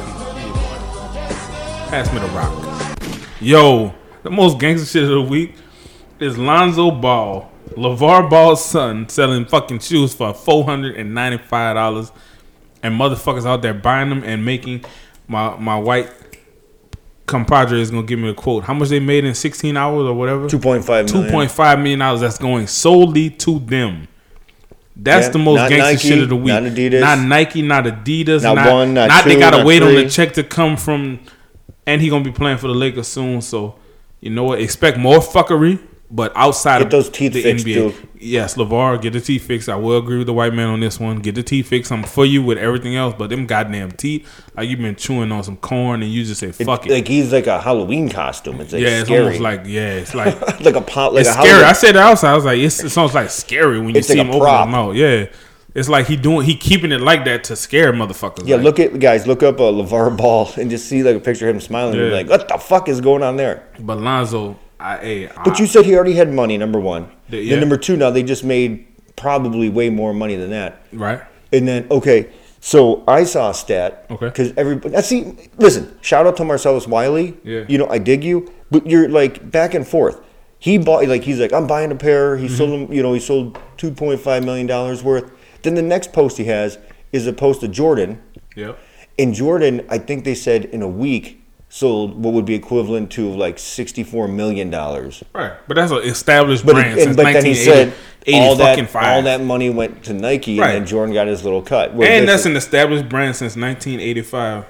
pass me the rock. Yo, the most gangster shit of the week is Lonzo Ball, LeVar Ball's son, selling fucking shoes for $495, and motherfuckers out there buying them and making my white compadre is gonna give me a quote. How much they made in 16 hours or whatever? $2.5 million. $2.5 million. That's going solely to them. That's the most gangster Nike, shit of the week. not Adidas. Not Nike, not Adidas. Not one, not two, they gotta not wait on three. the check to come from. And he gonna be playing for the Lakers soon. So you know what? Expect more fuckery. But outside Get of those teeth the fixed, NBA, dude. yes, LeVar, get the teeth fixed. I will agree with the white man on this one. Get the teeth fixed. I'm for you with everything else, but them goddamn teeth, like you've been chewing on some corn and you just say fuck it. Like he's like a Halloween costume. It's like It's scary. almost like it's like like a pop. Like it's a scary. Halloween. I said it outside. I was like, it sounds like scary when you It's see like him a open prop. his mouth. Yeah, it's like he keeping it like that to scare motherfuckers. Yeah, like, look up a LeVar Ball and just see like a picture of him smiling. And Yeah. be like, what the fuck is going on there? But Lonzo, But you said he already had money. Number one. Yeah. Then number two. Now they just made probably way more money than that. right? And then so I saw a stat. Okay. Because everybody. Listen. Shout out to Marcellus Wiley. Yeah. You know I dig you, but you're like back and forth. He bought he's like I'm buying a pair. He sold them. He sold $2.5 million worth. Then the next post he has is a post of Jordan. Yep. And Jordan, I think they said in a week sold what would be equivalent to like $64 million. Right, but that's an established But, brand since but then he said 1985. all that money went to Nike, Right. and then Jordan got his little cut. Where And this that's an established brand since 1985.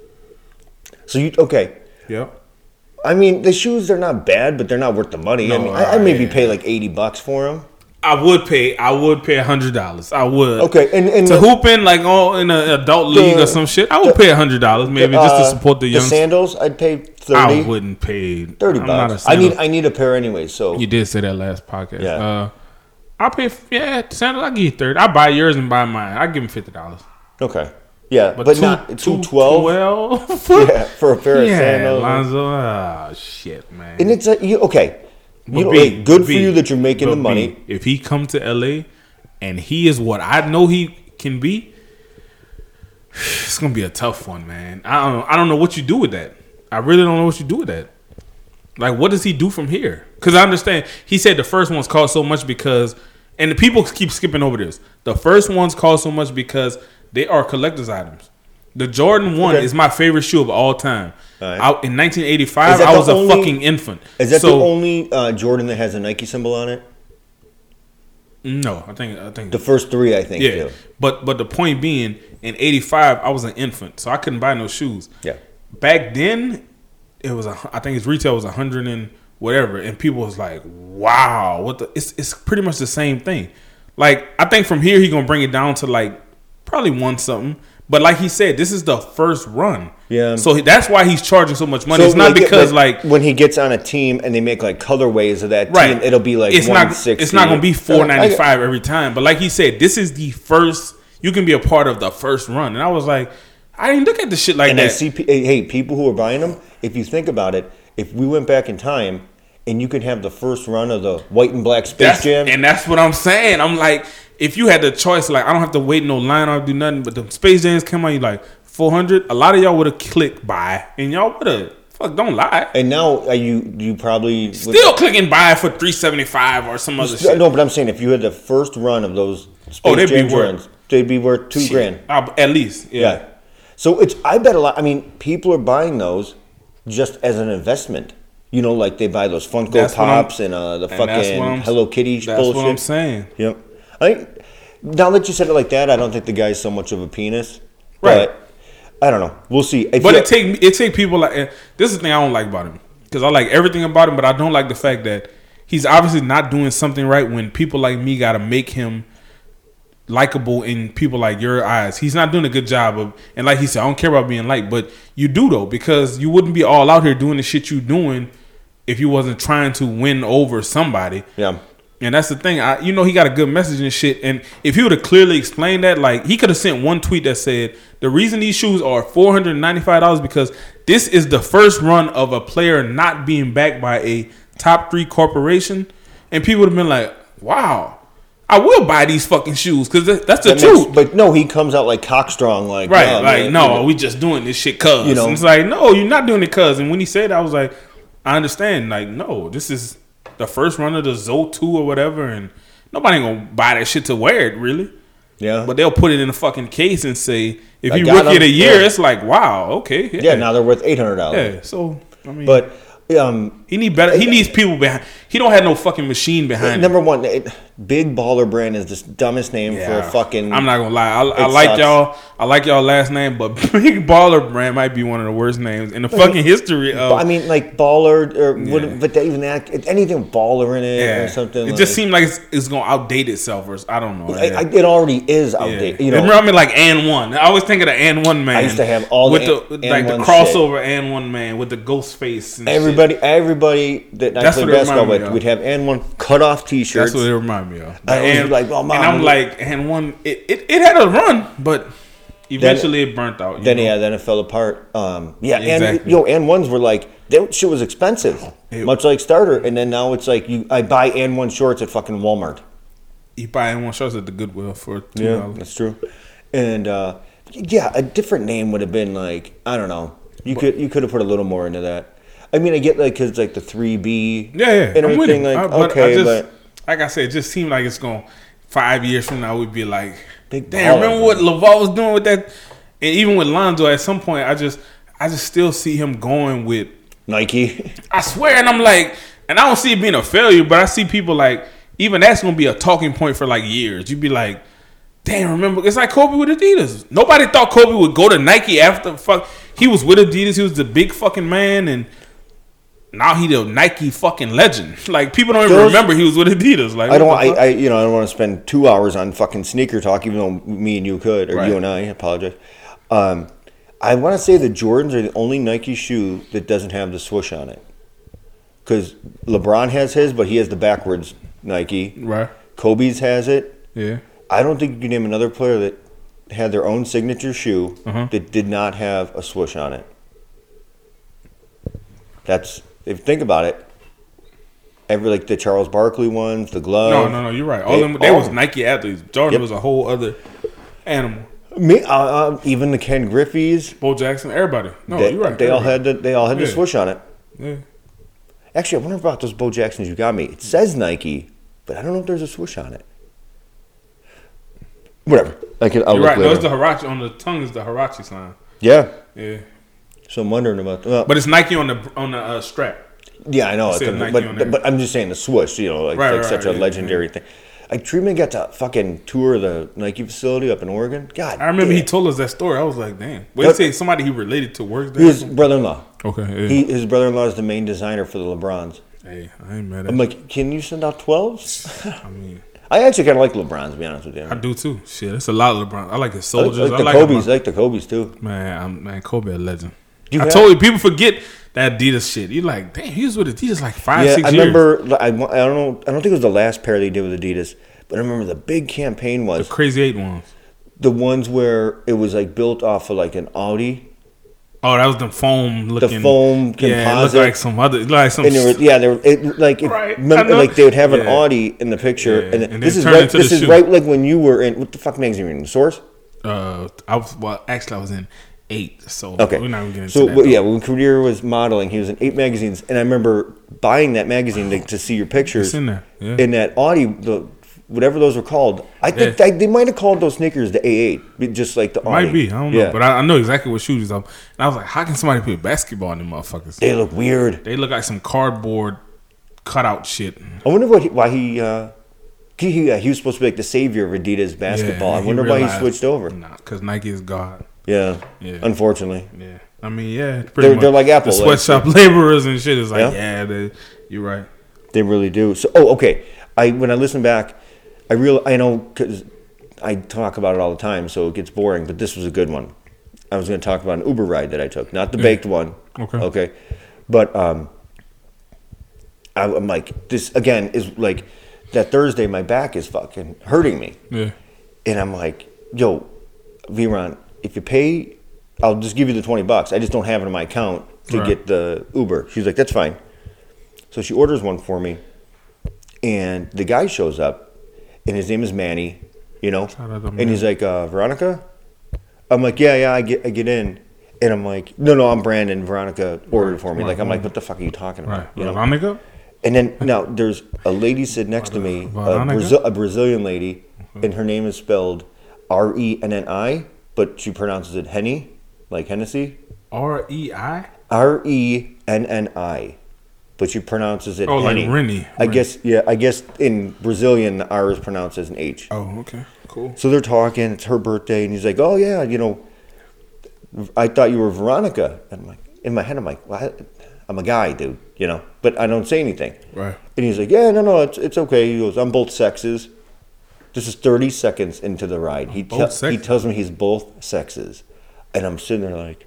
so you Yep. I mean, the shoes they're not bad, but they're not worth the money. No, I mean, I maybe yeah. pay like $80 for them. I would pay $100. I would. Okay, and to hoop in like in an adult league or some shit, I would pay $100 maybe just to support the young. The sandals, I'd pay $30. I wouldn't pay $30. I'm not a I sandal- need a pair anyway. So You did say that last podcast. Yeah. I'll pay. Sandals. I give you $30. I buy yours and buy mine. I give him $50. okay, yeah, but two- not two- 212. 12? Yeah, for a pair of sandals. Lonzo. Oh shit, man. And it's okay. But Good for you that you're making the money. If he come to LA and he is what I know he can be, it's gonna be a tough one, man. I don't know what you do with that. I really don't know what you do with that. Like, what does he do from here? Because I understand he said the first ones cost so much because, and the people keep skipping over this. The first ones cost so much because they are collector's items. The Jordan 1 is my favorite shoe of all time. All right. In 1985, that I the was a only- fucking infant. Is that So- the only Jordan that has a Nike symbol on it? No, I think The first three, I think. yeah. Do. But the point being, in '85, I was an infant, so I couldn't buy no shoes. Yeah. Back then, it was I think his retail was 100 and whatever, and people was like, "Wow, what the?" It's pretty much the same thing. Like, I think from here he gonna bring it down to like probably one something. But like he said, this is the first run. Yeah. So that's why he's charging so much money. So it's not because like when he gets on a team and they make like colorways of that right. team, it'll be like it's not. $160. It's not going to be $495 every time. But like he said, this is the first. You can be a part of the first run. And I was like, I didn't look at the shit like And that. I see, hey, people who are buying them. If you think about it, if we went back in time and you could have the first run of the white and black Space Jam, And that's what I'm saying. I'm like, if you had the choice, like I don't have to wait no line or do nothing. But the Space Jams come out, you like 400. A lot of y'all would have clicked buy, and y'all would have. Fuck, don't lie. and now you probably Still clicking buy for $375 or some other shit. No, but I'm saying if you had the first run of those Space Oh, they'd be Jam worth- runs, they'd be worth $2,000. At least, Yeah. So I bet a lot. I mean, people are buying those just as an investment. You know, like they buy those Funko That's what I'm- Pops and the and that's fucking what I'm- Hello Kitty That's bullshit. what I'm saying. Yep. Now that you said it like that, I don't think the guy's so much of a penis. Right. But I don't know. We'll see. But it take people like, and this is the thing I don't like about him, because I like everything about him, but I don't like the fact that he's obviously not doing something right when people like me got to make him likable in people like your eyes. He's not doing a good job of, and like he said, I don't care about being liked, but you do though, because you wouldn't be all out here doing the shit you doing if you wasn't trying to win over somebody. Yeah. And that's the thing. He got a good message and shit. And if he would have clearly explained that, like, he could have sent one tweet that said, the reason these shoes are $495 because this is the first run of a player not being backed by a top 3 corporation. And people would have been like, wow, I will buy these fucking shoes because that's the truth. But no, he comes out like cockstrong, like Right, yeah, like, man, no, we just doing this shit cuz. You know. And it's like, no, you're not doing it cuz. And when he said that, I was like, I understand. Like, no, this is the first run of the Zoe 2 or whatever, and nobody ain't gonna buy that shit to wear it, really. Yeah. But they'll put it in a fucking case and say, if I you got rookie of the him. year, Yeah. it's like, wow, okay. Yeah, now they're worth $800. Yeah, so, I mean. But he need better. He needs people behind. He don't have no fucking machine behind him. number one, Big Baller Brand is the dumbest name for a fucking. I'm not gonna lie. I It like sucks. y'all. I like y'all last name, but Big Baller Brand might be one of the worst names in the fucking history of. I mean, like Baller or Yeah. but even that anything with Baller in it or something. It just seemed like it's gonna outdate itself, or I don't know. It already is outdated. Yeah. You know, Remember, I mean, like And One. I always think of the And One man. I used to have all with the the And like the One crossover And One man with the ghost face. And everybody that I That's played what it basketball reminded me with, of. we'd have and one cut off T-shirts. That's what it reminded me of. I was like, oh, Mom, and I'm like, And One. It had a run, but eventually it burnt out. Then it fell apart. Exactly. And ones were like that shit was expensive, much like starter. And then now it's like I buy and one shorts at fucking Walmart. You buy And One shirts at the Goodwill for $2. Yeah, that's true. And a different name would have been like I don't know. You could have put a little more into that. I mean, I get like because like the 3B, Yeah, and I'm with everything. it. Like but like I said, it just seemed like it's going 5 years from now. We'd be like, Big damn, baller, remember what Lavar was doing with that? And even with Lonzo, at some point, I just still see him going with Nike. I swear, and I'm like, and I don't see it being a failure, but I see people like, even that's gonna be a talking point for like years. You'd be like, damn, remember? It's like Kobe with Adidas. Nobody thought Kobe would go to Nike after he was with Adidas. He was the big fucking man, and now he the Nike fucking legend. Like people don't even remember he was with Adidas. Like I don't want to spend 2 hours on fucking sneaker talk, even though me and you could, or Right. you and I apologize. I want to say the Jordans are the only Nike shoe that doesn't have the swoosh on it. Because LeBron has his, but he has the backwards Nike. Right. Kobe's has it. Yeah. I don't think you can name another player that had their own signature shoe Uh-huh. that did not have a swoosh on it. That's, if you think about it, like the Charles Barkley ones, the glove. No, you're right. All them, they was Nike athletes. Jordan Yep. was a whole other animal. Even the Ken Griffey's. Bo Jackson, everybody. No, you're right. They all had Everybody. the Yeah. swoosh on it. Yeah. Actually, I wonder about those Bo Jacksons you got me. It says Nike, but I don't know if there's a swoosh on it. Whatever. I'll You're look right. No, later. it's the Hirachi on the tongue is the Hirachi sign. Yeah. Yeah. So I'm wondering about. Well, But it's Nike on the strap. yeah, I know. it said Nike on there. But I'm just saying the swoosh. Right, such a yeah, legendary thing. Like Truman got to fucking tour the Nike facility up in Oregon. God, I remember he damn. told us that story. I was like, damn. What did he say? Somebody he related to works there? His brother-in-law. Okay. Yeah. His brother-in-law is the main designer for the LeBrons. Hey, I ain't mad at I'm you. like, can you send out 12s? I mean, I actually kind of like LeBrons, to be honest with you. I do too. Shit, it's a lot of LeBron. I like his I like soldiers. the I like Kobe's. him. I like the Kobe's too. Man, Kobe a legend. You I have- told you, people forget that Adidas shit. You like, damn, he was with Adidas like 5, Yeah, 6 I years. remember. I don't know. I don't think it was the last pair they did with Adidas, but I remember the big campaign The was Crazy 8 ones. the ones where it was like built off of like an Audi. Oh, that was the foam looking. foam Yeah, it looked composite. like some other, like some. And they were, like, Right, I remember, know. like they would have an Yeah. Audi in the picture, Yeah, and, and this then is turn right. into This the is shoe. right, like when you were in what the fuck magazine were you in? Source. I was in 8, so Okay, we're not gonna get into so that. well, yeah, when Kadir was modeling, he was in 8 magazines, and I remember buying that magazine to see your pictures. It's in there, yeah. In that Audi, whatever those were called, I think Yeah. they might have called those sneakers the A8, just like the Audi. Might be, I don't know, Yeah. but I know exactly what shoes he's on. And I was like, how can somebody play basketball in them motherfuckers? They look weird. They look like some cardboard cutout shit. I wonder why he was supposed to be like the savior of Adidas basketball. I he wonder why he realized- switched over. Nah, because Nike is God. Yeah, Yeah. unfortunately. Yeah, I mean, yeah, pretty They're like Apple, The like- sweatshop laborers and shit is like, Yeah. you're right. They really do. So, okay. When I listen back, I know because I talk about it all the time, so it gets boring. But this was a good one. I was going to talk about an Uber ride that I took, not the baked one. Okay. Okay. But I'm like, this again is like that Thursday. My back is fucking hurting me, Yeah, and I'm like, yo, V-Ron, if you pay, I'll just give you the $20. I just don't have it in my account to Right. get the Uber. She's like, that's fine. So she orders one for me, and the guy shows up, and his name is Manny, Shout out to and he's like, Veronica? I'm like, yeah, I get in. And I'm like, no, I'm Brandon. Veronica ordered it for me. Right, Like, I'm right. like, what the fuck are you talking about? right. You know? Veronica? And then now there's a lady sitting next to me, Veronica? a Brazilian lady, and her name is spelled Renni, but she pronounces it Henny, like Hennessy. REI. Renni, but she pronounces it Oh, Henny. like Rennie. I guess in Brazilian the R is pronounced as an H. Oh, okay, cool. So they're talking. It's her birthday, and he's like, "Oh yeah, I thought you were Veronica." And I'm like, in my head, I'm like, well, "I'm a guy, dude," but I don't say anything. Right. And he's like, "Yeah, no, it's okay." He goes, "I'm both sexes." This is 30 seconds into the ride. He tells me he's both sexes, and I'm sitting there like,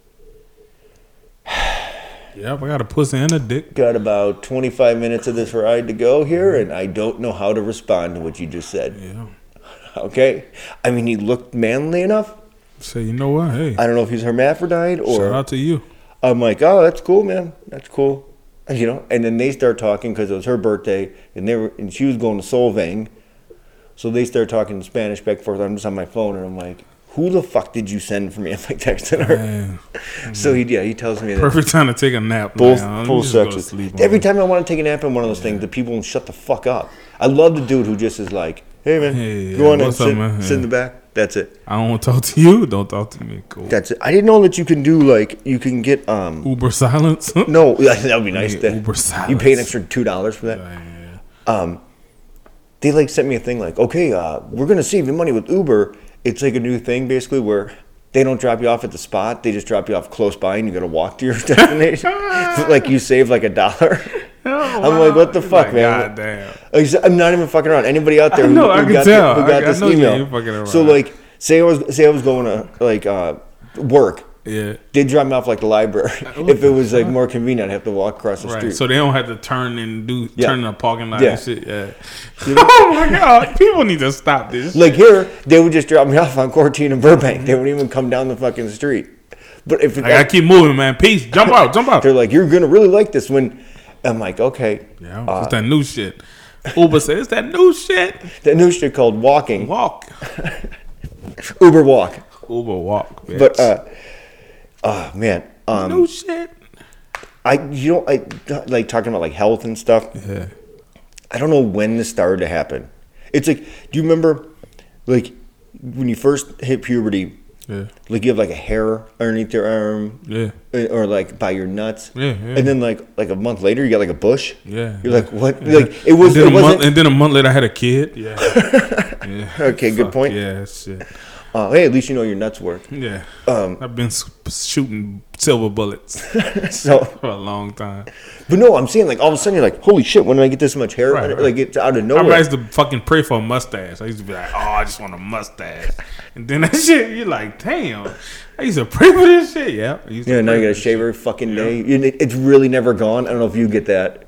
"Yep, I got a pussy and a dick." got about 25 minutes of this ride to go here, and I don't know how to respond to what you just said. Yeah. Okay? I mean, he looked manly enough. So you know what? Hey, I don't know if he's hermaphrodite or... shout out to you. I'm like, oh, that's cool, man. That's cool. And then they start talking because it was her birthday, and she was going to Solvang. So they start talking in Spanish back and forth. I'm just on my phone, and I'm like, who the fuck did you send for me? I'm like texting her. Man. So he tells me that Perfect time to take a nap. both man. full Just go to sexes. sleep on Every it. time I want to take a nap in one of those things, the people won't shut the fuck up. I love the dude who just is like, hey man, Hey, go on and what's up, man? sit in the back. That's it. I don't want to talk to you. Don't talk to me. Cool. That's it. I didn't know that you can do you can get Uber silence. no, that would be nice. Yeah, Uber silence. You pay an extra $2 for that. Yeah. They sent me a thing like, okay, we're gonna save you money with Uber. It's like a new thing basically where they don't drop you off at the spot. They just drop you off close by and you gotta walk to your destination. Like you save like $1. I'm like, what the fuck, man? God damn. I'm not even fucking around. Anybody out there I know, I can tell. who got I this know you email? ain't fucking around. So say I was going to work. Yeah. They'd drop me off like the library. If it was like more convenient, I'd have to walk across the Right. street. So they don't have to turn in the parking lot Yeah. and shit. Yeah. Oh my God. People need to stop this. Like here, they would just drop me off on Cortina and Burbank. They wouldn't even come down the fucking street. But if I gotta keep moving, man. Peace. Jump out. Jump out. they're like, you're gonna really like this when I'm like, okay. Yeah. It's that new shit. Uber says it's that new shit. That new shit called walking. Walk. Uber walk. Uber walk. Bitch. But man, new shit. I like talking about like health and stuff. Yeah. I don't know when this started to happen. It's like, do you remember, like, when you first hit puberty? Yeah. Like you have like a hair underneath your arm. Yeah. Or like by your nuts. Yeah. And then like a month later, you got like a bush. Yeah. You're like, what? Yeah. Like it was. And then, It wasn't. and then a month later, I had a kid. Yeah. Yeah. Okay, good Fuck, point. Yeah. Shit. Hey, at least you know your nuts work. Yeah. I've been shooting silver bullets So, for a long time. but no, I'm saying like all of a sudden you're like, holy shit, when did I get this much hair? Right. Like it's out of I nowhere. used to fucking pray for a mustache. I used to be like, oh, I just want a mustache. And then that shit, you're like, damn. I used to pray for this shit. Yeah. I used to Yeah, now pray you for gotta this shave shit. every fucking day. It's really never gone. I don't know if you get that.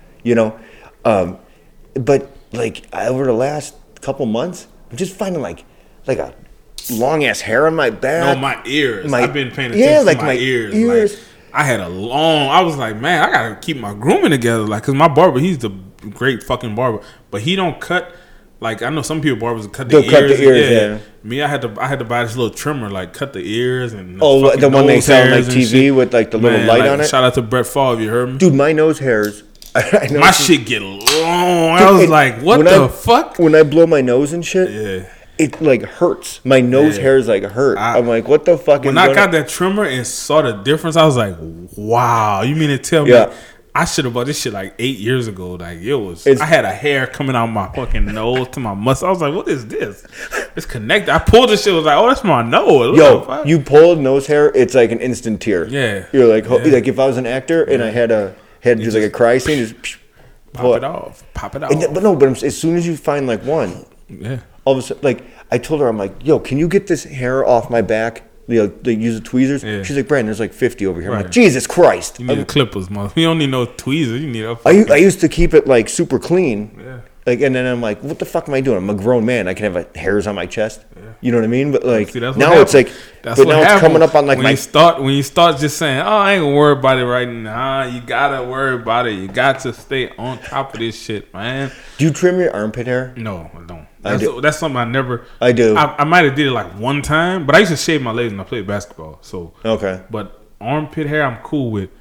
But like over the last couple months, I'm just finding like a long ass hair on my back. No, my ears. My- I've been paying attention yeah, to like my my ears. ears. Like, I was like, man, I gotta keep my grooming together. Like, cause my barber, he's the great fucking barber, but he don't cut. Like, I know some people barbers cut the They'll cut ears. the ears, yeah. Me, I had to buy this little trimmer, like cut the ears and Oh, fucking the one they nose sell on like hairs and TV shit. with like the little Man, light like, on it. Shout out to Brett Favre, you heard me? Dude, my nose hairs. I know My shit get long. I was like, what the fuck? When I blow my nose and shit, Yeah. it like hurts. My nose Yeah. hairs like hurt. I'm like, what the fuck? When is I going got on? that trimmer and saw the difference, I was like, wow. You mean to tell Yeah. me I should have bought this shit like 8 years ago? Like, It's- I had a hair coming out my fucking nose to my muscle. I was like, what is this? It's connected. I pulled this shit. I was like, oh, that's my nose. What the Yo, fuck? you pulled nose hair, it's like an instant tear. Yeah. You're like, Yeah. like if I was an actor and I had to do like a cry scene, just pull Pop it off. Pop it off. And then, but no, but as soon as you find like one, Yeah. all of a sudden, like I told her, I'm like, yo, can you get this hair off my back? They use the tweezers. Yeah. She's like, Brandon, there's like 50 over here. I'm Right. like, Jesus Christ. You need the clippers, mother. You don't need no tweezers. You need a I fucking... used to keep it like super clean. Yeah. Like, and then I'm like, what the fuck am I doing? I'm a grown man. I can have hairs on my chest. You know what I mean? But like See, that's what now it's like, happened. That's but what now it's happened coming up on like when my. you start just saying, "Oh, I ain't gonna worry about it right now." You gotta worry about it. You got to stay on top of this shit, man. Do you trim your armpit hair? No, I don't. do. That's something I never. I do. I might have did it like one time, but I used to shave my legs when I played basketball. So Okay. but armpit hair, I'm cool with.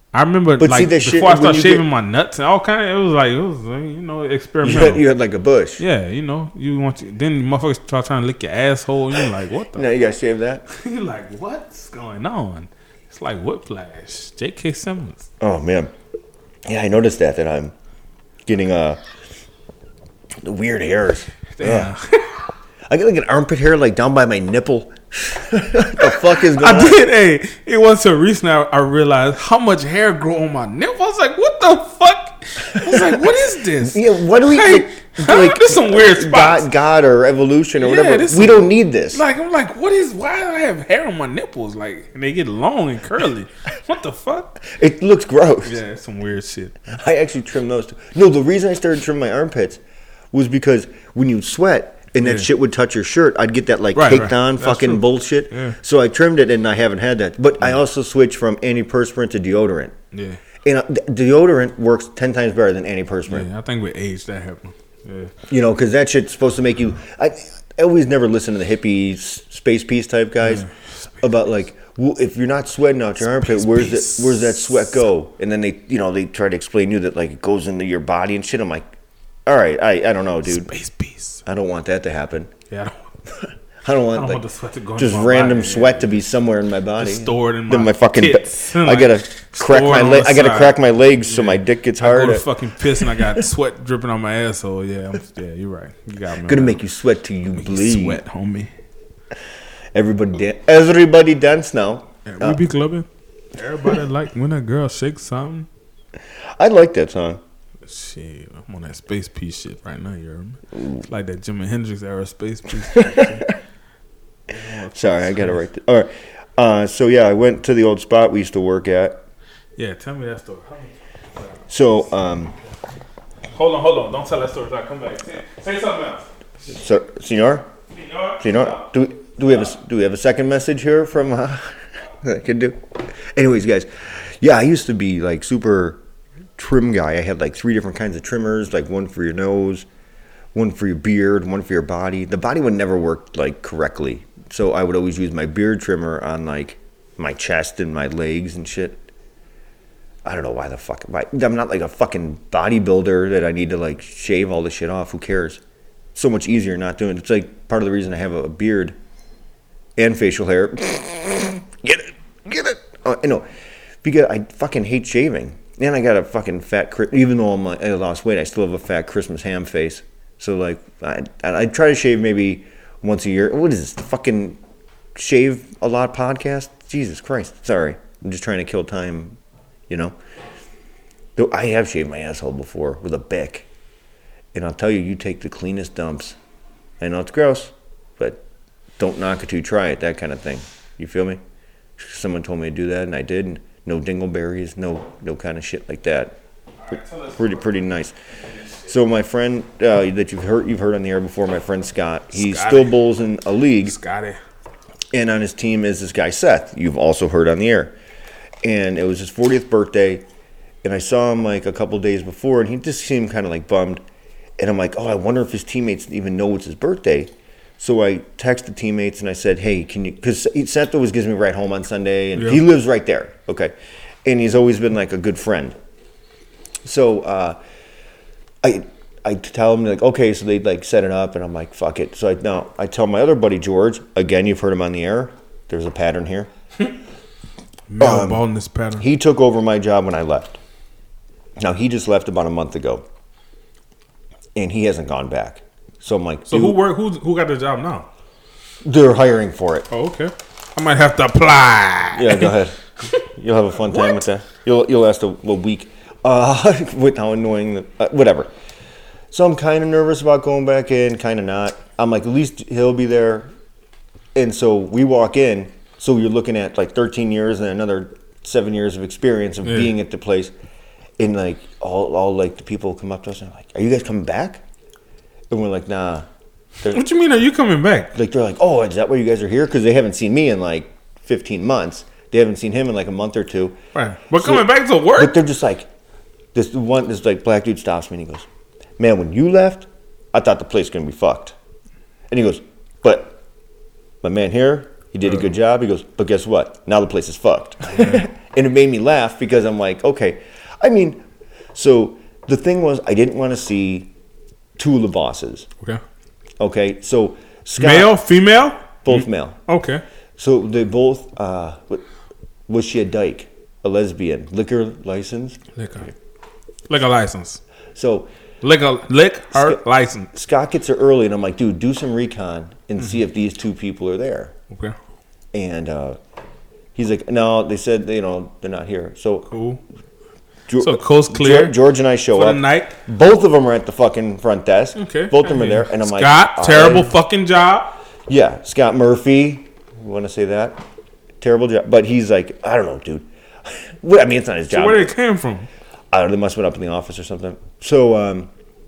I remember But like see, that shit, before I when started you shaving get- my nuts and all kind of, it was like experimental. You had like a bush. Yeah, you want to, then motherfuckers start trying to lick your asshole. And you're like, what the? Now you gotta shave that. You're like, what's going on? It's like Whiplash. J.K. Simmons. Oh man, yeah, I noticed that I'm getting the weird hairs. Damn. I get like an armpit hair like down by my nipple. The fuck is going I on? did. Hey, it wasn't so recent. I realized how much hair grew on my nipple. I was like, what the fuck? I was like, what is this? Yeah, what do we Like, there's some weird spots. God or evolution or Yeah, whatever. this We some- don't need this. Like, I'm like, why do I have hair on my nipples? Like, and they get long and curly. What the fuck? It looks gross. Yeah, it's some weird shit. I actually trim those too. No, the reason I started trimming my armpits was because when you sweat and that Yeah. shit would touch your shirt, I'd get that like Right, caked right. on That's fucking true. bullshit. Yeah. So I trimmed it and I haven't had that. But I also switched from antiperspirant to deodorant. Yeah. And deodorant works 10 times better than antiperspirant. Yeah, I think with age that happened. Yeah. You know, because that shit's supposed to make you. I always never listen to the hippie space peace type guys about like, well, if you're not sweating out your armpit, where's that sweat go? And then they try to explain to you that like it goes into your body and shit. I'm like, all right, I don't know, dude. Space peace. I don't want that to happen. Yeah, I don't want, I don't like, want the sweat to go in just my random body. sweat to be somewhere in my body. Just stored in Then my fucking. tits. I Like, gotta crack stored my on leg. the I gotta side. crack my legs so my dick gets I hard. go to fucking piss and I got sweat dripping on my asshole. Yeah, you're right. You got me. Gonna make you sweat till you bleed. sweat, homie. Everybody dance now. We be clubbing. Everybody like when a girl shakes something. I like that song. Shit, I'm on that space piece shit right now. You heard me? It's like that Jimi Hendrix era space piece. Sorry, I got it right there. All right. So yeah, I went to the old spot we used to work at. Yeah, tell me that story. So Hold on. Don't tell that story until I come back. Say something else. Senor, do we have a second message here from that I can do? Anyways, guys, yeah, I used to be like super trim guy. I had like 3 different kinds of trimmers, like one for your nose, one for your beard, one for your body. The body would never work like correctly, so I would always use my beard trimmer on like my chest and my legs and shit. I don't know why the fuck. I'm not like a fucking bodybuilder that I need to like shave all this shit off. Who cares? So much easier not doing it. It's like part of the reason I have a beard and facial hair. Get it. I know, because I fucking hate shaving. And I got a fucking fat, even though I lost weight, I still have a fat Christmas ham face. So like, I try to shave maybe once a year. What is this? Fucking shave a lot podcast? Jesus Christ. Sorry. I'm just trying to kill time, you know? Though I have shaved my asshole before with a Bic. And I'll tell you, you take the cleanest dumps. I know it's gross, but don't knock it till you try it, that kind of thing. You feel me? Someone told me to do that, and I did. And no dingleberries, no kind of shit like that. Pretty nice. So my friend that you've heard on the air before, my friend Scott, he still bowls in a league. Scotty. And on his team is this guy Seth, you've also heard on the air. And it was his 40th birthday, and I saw him like a couple days before, and he just seemed kind of like bummed. And I'm like, oh, I wonder if his teammates even know it's his birthday. So I texted teammates and I said, hey, can you, because Seth always gives me a ride home on Sunday, and he lives right there, okay? And he's always been like a good friend. So I tell him, like, okay, so they'd like set it up, and I'm like, fuck it. So I tell my other buddy George, again, you've heard him on the air, there's a pattern here. Male baldness pattern. He took over my job when I left. Now, he just left about a month ago, and he hasn't gone back. So I'm like, So who got the job now? They're hiring for it. Oh, okay. I might have to apply. Yeah, go ahead. You'll have a fun time with that. You'll last a week. With how annoying, whatever. So I'm kind of nervous about going back in, kind of not. I'm like, at least he'll be there. And so we walk in. So you're looking at like 13 years and another 7 years of experience of being at the place. And like all like the people come up to us and like, are you guys coming back? And we're like, nah. What you mean? Are you coming back? Like they're like, oh, is that why you guys are here? Because they haven't seen me in like 15 months. They haven't seen him in like a month or two. Right. But coming back to work? But they're just like, this like black dude stops me and he goes, man, when you left, I thought the place was going to be fucked. And he goes, but my man here, he did a good job. He goes, but guess what? Now the place is fucked. And And it made me laugh because I'm like, okay. I mean, so the thing was, I didn't want to see two of the bosses. Okay. Okay, so Scott, Male, female? both male. Okay. So they both, was she a dyke, a lesbian, liquor license? Liquor license. So Lick her license. Scott gets her early, and I'm like, dude, do some recon and see if these two people are there. Okay. And he's like, no, they said, they're not here. So Cool. So coast clear. George and I show for up. the night. Both of them are at the fucking front desk. Okay. Both of them are there, and I'm like, Scott, terrible fucking job. Yeah, Scott Murphy. You want to say that? Terrible job. But he's like, I don't know, dude. I mean, it's not his job. So where did it came from? I don't know, they must have been up in the office or something. So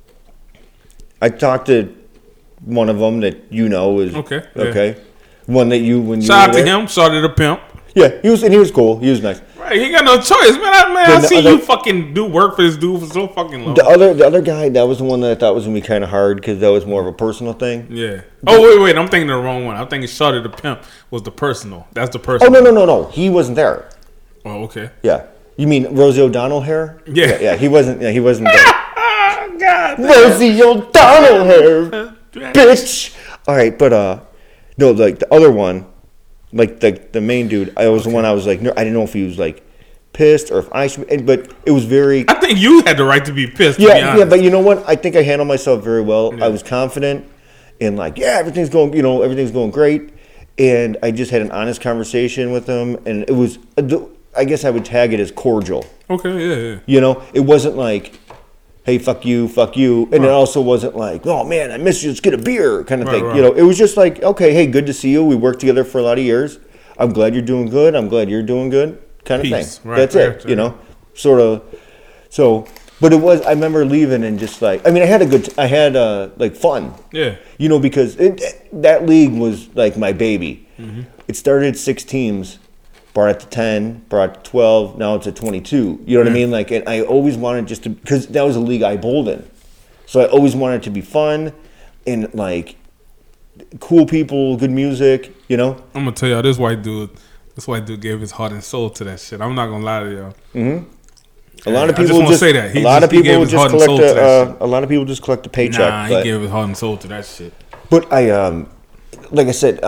I talked to one of them that is Okay, yeah. okay. One that when Shout you out were to there. him. Started a pimp. Yeah, he was cool. He was nice. Right, he got no choice, man. I Then the see other- you fucking do work for this dude for so fucking long. The other guy, that was the one that I thought was gonna be kind of hard because that was more of a personal thing. Yeah. Oh wait, I'm thinking the wrong one. I'm thinking Shorty the pimp was the personal. That's the personal. Oh no, he wasn't there. Oh, okay. Yeah, you mean Rosie O'Donnell hair? Yeah. He wasn't. Yeah, he wasn't there. Oh God. Rosie O'Donnell hair, bitch. All right, but no, like the other one, like the main dude. I was the one. I was like, no, I didn't know if he was like pissed or if I should. But it was very. I think you had the right to be pissed. To be Yeah, honest. but you know what? I think I handled myself very well. Yeah. I was confident and like, yeah, everything's going great. And I just had an honest conversation with him, and it was, I guess I would tag it as cordial. Okay, yeah. It wasn't like, hey, fuck you, and it also wasn't like, oh man, I miss you, let's get a beer, kind of thing. Right. It was just like, okay, hey, good to see you. We worked together for a lot of years. I'm glad you're doing good. I'm glad you're doing good, kind of Peace. thing. Right, That's right, it, right. sort of. So, but it was. I remember leaving and just like, I mean, I had like fun. Yeah. Because that league was like my baby. Mm-hmm. It started at 6 teams, brought it to 10, brought it to 12. Now it's at 22. You know what I mean? Like, and I always wanted just to, because that was a league I bowled in. So I always wanted it to be fun and like cool people, good music. I'm gonna tell y'all, this white dude gave his heart and soul to that shit. I'm not gonna lie to y'all. Mm-hmm. A lot of I just people wanna say that. A lot of he gave people his just heart and soul collect to that shit. a lot of people just collect a paycheck. Nah, but, he gave his heart and soul to that shit. But I, like I said,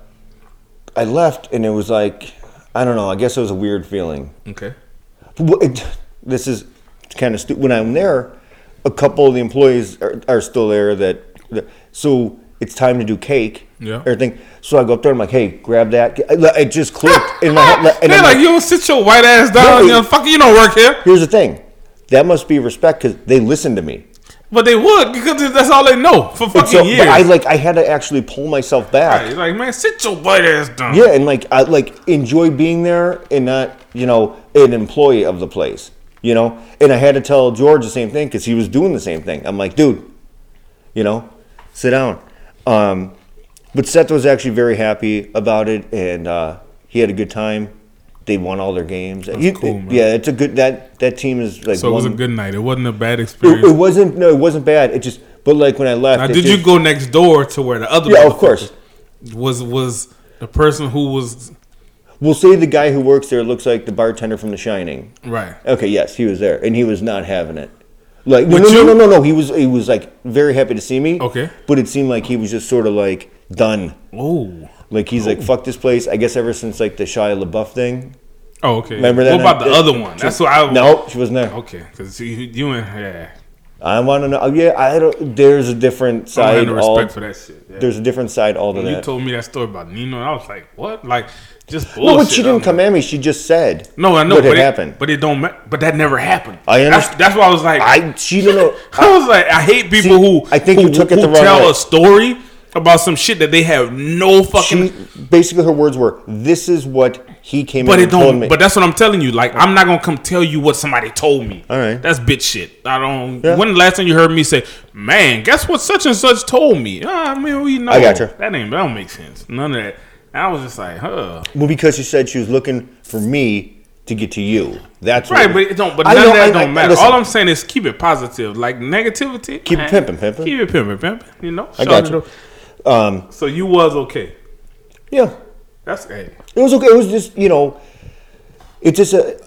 I left and it was like, I don't know. I guess it was a weird feeling. Okay. This is kind of stupid. When I'm there, a couple of the employees are still there. So it's time to do cake. Yeah. Everything. So I go up there. I'm like, hey, grab that. It just clicked in my head. And They're I'm like, you don't sit your white ass down. No, Fuck, you don't work here. Here's the thing. That must be respect because they listen to me. But they would because that's all they know for fucking So, years. but I had to actually pull myself back. Right, like, man, sit your white ass down. Yeah, and I enjoy being there and not, an employee of the place, And I had to tell George the same thing because he was doing the same thing. I'm like, dude, sit down. But Seth was actually very happy about it, and he had a good time. They won all their games. Cool, man. Yeah, it's a good that team is like. So it was a good night. It wasn't a bad It experience. wasn't. No, it wasn't bad. It just. But like when I left, Now, it did just- you go next door to where the other? Yeah, of motherfucker course. Was the person who was We'll say the guy who works there looks like the bartender from The Shining. right? Okay, yes, he was there, and he was not having it. Like no, With you? no. He was like very happy to see me. Okay. but it seemed like he was just sort of like done. Oh, Like he's like fuck this place. I guess ever since like the Shia LaBeouf thing. oh, okay. Remember that What about night? the other one? That's what I. No, she wasn't there. Okay, because you and yeah, I want to know. Yeah, I don't. There's a different I don't side. have no respect for that shit. Yeah. There's a different side all to When you that. told me that story about Nino, I was like, what? Like just bullshit. No, but she didn't come at me. She just said. No, I know what had but happened. But it don't. But that never happened. I understand. That's why I was like, She didn't know. I was like, I hate people who I think who, you took it who the wrong tell way. a story about some shit that they have no fucking. Basically, her words were, "This is what he came But in it and told don't. me." But that's what I'm telling you. Like, I'm not gonna come tell you what somebody told me. All right. That's bitch shit. I don't. Yeah. When the last time you heard me say, "Man, guess what? Such and such told me." I mean, we know. I gotcha. That don't make sense. None of that. I was just like, huh. Well, because she said she was looking for me to get to you. That's Right, what but it don't. But I none know, of that I- don't matter. listen. All I'm saying is keep it positive. Like negativity, Keep it pimping. Keep it pimping. You know. I got you. So you was okay. Yeah, That's hey. it was okay. It was just It's just a,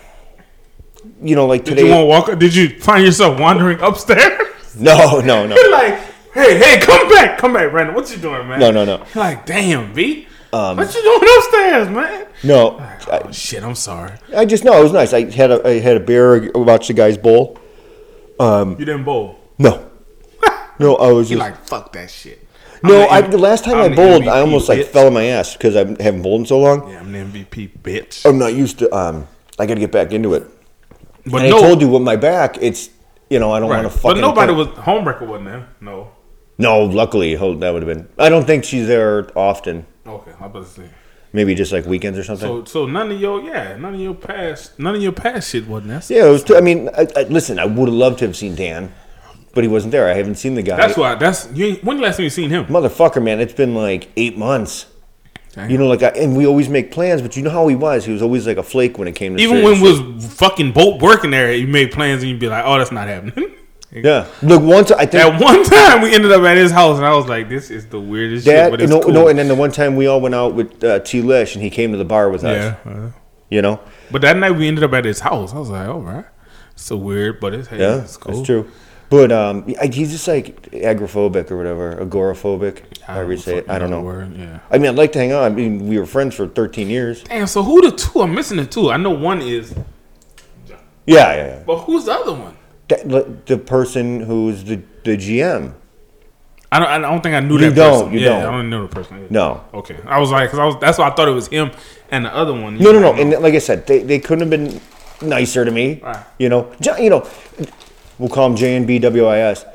like Did today. you want to walk? Did you find yourself wandering upstairs? No. You're like, hey, come back, Brandon. What you doing, man? No. You're like, damn, B. What you doing upstairs, man? No. Oh, shit, I'm sorry. I just know it was nice. I had a beer. I watched the guys bowl. You didn't bowl. No, I was You just like, fuck that shit. no. The last time I I'm the bowled, MVP, I almost bitch. fell on my ass because I haven't bowled in so long. Yeah, I'm the MVP, bitch. I'm not used to. I got to get back into it. But And I told you with my back, it's I don't right. want to fucking. But nobody was homewrecker, wasn't there? No. No, luckily that would have been. I don't think she's there often. Okay, I'm about to say. Maybe just like weekends or something. So none of your past shit wasn't that. Yeah, it was. I mean, listen, I would have loved to have seen Dan, but he wasn't there. I haven't seen the guy. That's why. When the last time you seen him? Motherfucker, man, it's been like 8 months. Dang. And we always make plans, but you know how he was. He was always like a flake when it came to Even certain when shit. we was fucking both working there, you made plans and you'd be like, "Oh, that's not happening." Yeah, look, once I think At one time, we ended up at his house, and I was like, "This is the weirdest shit." But it's cool. no, and then the one time we all went out with T. Lish, and he came to the bar with us. Yeah. But that night we ended up at his house. I was like, "All right, so weird, but it's it's cool." That's true. But he's just like agoraphobic or whatever, agoraphobic. However you say it, I don't know. Word, yeah. I mean, I'd like to hang out. I mean, we were friends for 13 years. Damn. So who the two? I'm missing the two. I know one is, Yeah. but who's the other one? The person who's the GM. I don't think I knew You that don't, person. you Yeah, don't. I don't know the person. Yeah. No. Okay. I was like, that's why I thought it was him and the other one. No. And like I said, they couldn't have been nicer to me. Right. We'll call him JNBWIS.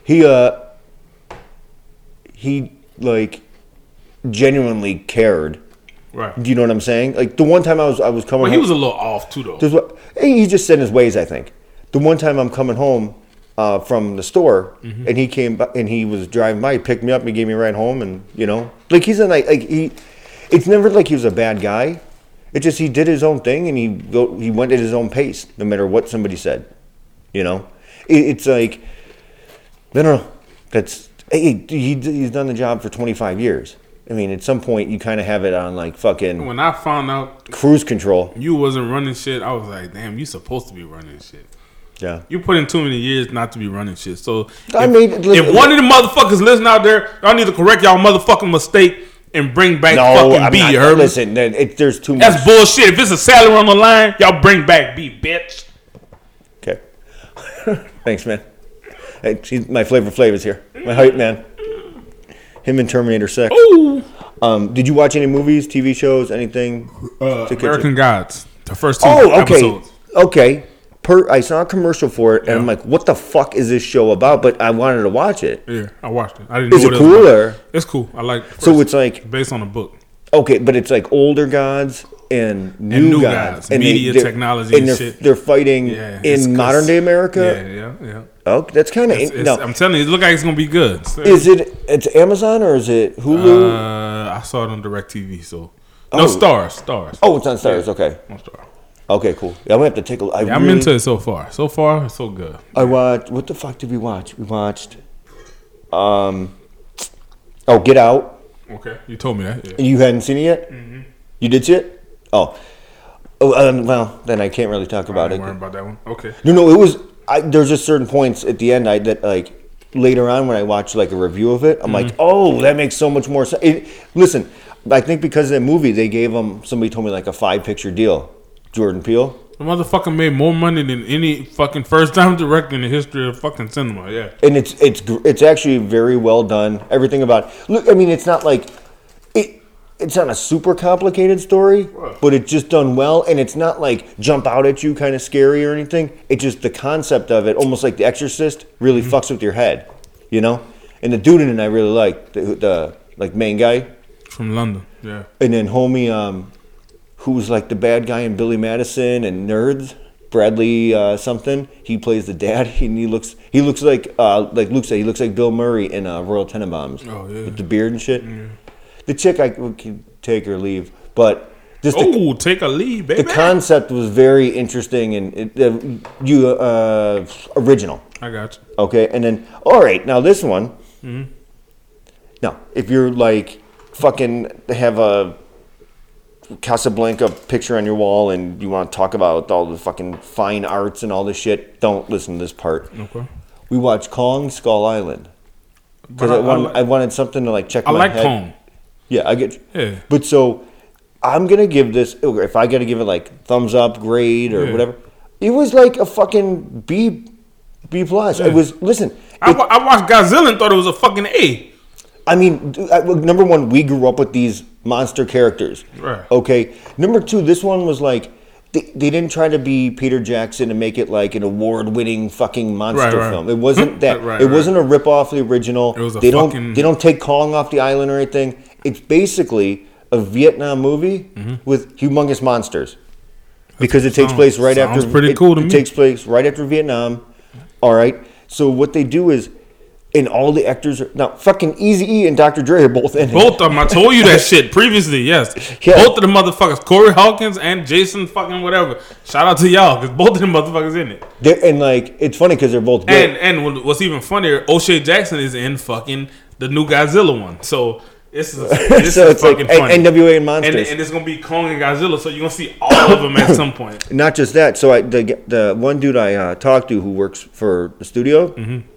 He like genuinely cared. Right. Do you know what I'm saying? Like the one time I was coming. But he home, was a little off too, though. He just set in his ways, I think. The one time I'm coming home from the store, Mm-hmm. and he came by, and he was driving by, he picked me up, and he gave me a ride home, and like he's it's never like he was a bad guy. It just he did his own thing, and he went at his own pace, no matter what somebody said. It's like I don't know. He's done the job for 25 years. I mean, at some point, you kind of have it on like fucking When I found out cruise control. you wasn't running shit, I was like, damn, you supposed to be running shit. Yeah. You put in too many years not to be running shit. So listen, if one of the motherfuckers listening out there, y'all need to correct y'all motherfucking mistake and bring back fucking B. You heard me? Listen, there's too much. That's bullshit. If it's a salary on the line, y'all bring back B, bitch. Okay. Thanks, man. Hey, my Flavor Flav is here. My hype man. Him and Terminator 6. Ooh. Did you watch any movies, TV shows, anything? American Gods. The first two Oh, okay. episodes. Okay. I saw a commercial for it, and I'm like, what the fuck is this show about? But I wanted to watch it. Yeah, I watched it. I didn't Is know it what cool, was or? about. It's cool. I like it. So it's like, based on a book. okay, but it's like older gods and new gods. Media, technology, and and shit. They're fighting it's in 'cause- modern day America? Yeah. Oh, that's kind of... I'm telling you, it look like it's going to be good. Is it's Amazon or is it Hulu? I saw it on DirecTV, so... Oh. No, Stars. Oh, it's on Stars, Yeah. okay. On Stars. Okay, cool. Yeah, I'm going to have to take a look. I'm into it so far. So far, so good. I watched... What the fuck did we watch? We watched... Get Out. Okay, you told me that. Yeah. You hadn't seen it yet? Mm-hmm. You did see it? Oh, well, then I can't really talk about I it. ain't worrying about that one. Okay. No, it was... there's just certain points at the end that like later on when I watched like a review of it, I'm like, oh, that makes so much more sense. Listen, I think because of that movie, they gave him, somebody told me like a 5-picture deal. Jordan Peele. The motherfucker made more money than any fucking first-time director in the history of fucking cinema. Yeah. And it's actually very well done. Everything about look, I mean, it's not like it's not a super complicated story, but it's just done well, and it's not like jump out at you kind of scary or anything. It's just the concept of it, almost like The Exorcist, really fucks with your head, And the dude in it I really like, the like main guy From London, yeah. and then homie, who's like the bad guy in Billy Madison and Nerds, Bradley something. He plays the dad, and he looks like Luke said, he looks like Bill Murray in Royal Tenenbaums. Oh yeah. With the beard and shit. Yeah. The chick I can take or leave, but just take a lead, baby. the concept was very interesting and original. I got you. Okay, and then all right, now this one. Mm-hmm. Now, if you're like fucking have a Casablanca picture on your wall and you want to talk about all the fucking fine arts and all this shit, don't listen to this part. Okay. We watched Kong Skull Island. Because I wanted something to like check I my like head. Kong. Yeah, I get. Yeah. But so I'm gonna give this. If I gotta give it like thumbs up, grade or whatever, it was like a fucking B plus. Yeah. It was. Listen, I watched Godzilla and thought it was a fucking A. I mean, number one, we grew up with these monster characters. Right. Okay. Number two, this one was like they didn't try to be Peter Jackson and make it like an award-winning fucking monster film. It wasn't that. Right, it wasn't a rip-off of the original. It was a they fucking- don't take Kong off the island or anything. It's basically a Vietnam movie with humongous monsters because it takes place right after. Sounds pretty cool to me. It takes place right after Vietnam. All right. So what they do is. And all the actors are now fucking Eazy-E and Dr. Dre are both in it. Both of them. I told you that shit previously. Yes, Yeah. both of the motherfuckers, Corey Hawkins and Jason fucking whatever. Shout out to y'all because both of them motherfuckers in it. And like it's funny because they're both good. And what's even funnier, O'Shea Jackson is in fucking the new Godzilla one. So this is So is it's like fucking funny. NWA and monsters. And it's gonna be Kong and Godzilla. So you're gonna see all of them at some point. Not just that. So the one dude I talked to who works for the studio,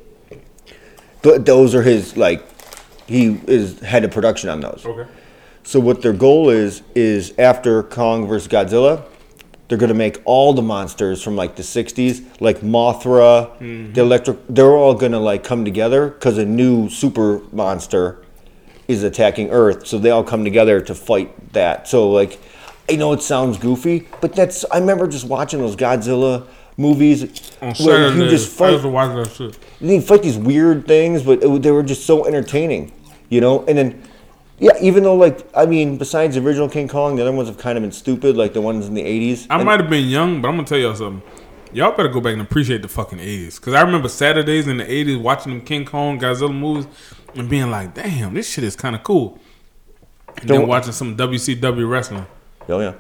those are his like he is head of production on those. Okay. So what their goal is after Kong versus Godzilla, they're gonna make all the monsters from like the '60s, like Mothra, the Electric. They're all gonna like come together because a new super monster is attacking Earth. So they all come together to fight that. So like, I know it sounds goofy, but I remember just watching those Godzilla movies On where Saturday, you just I fight. used to watch that shit. They fight these weird things, but they were just so entertaining, you know. And then, yeah, even though like I mean, besides the original King Kong, the other ones have kind of been stupid, like the ones in the '80s. I might have been young, but I'm gonna tell y'all something. Y'all better go back and appreciate the fucking '80s, because I remember Saturdays in the '80s watching them King Kong, Godzilla movies, and being like, "Damn, this shit is kind of cool." And then watching some WCW wrestling. Oh yeah.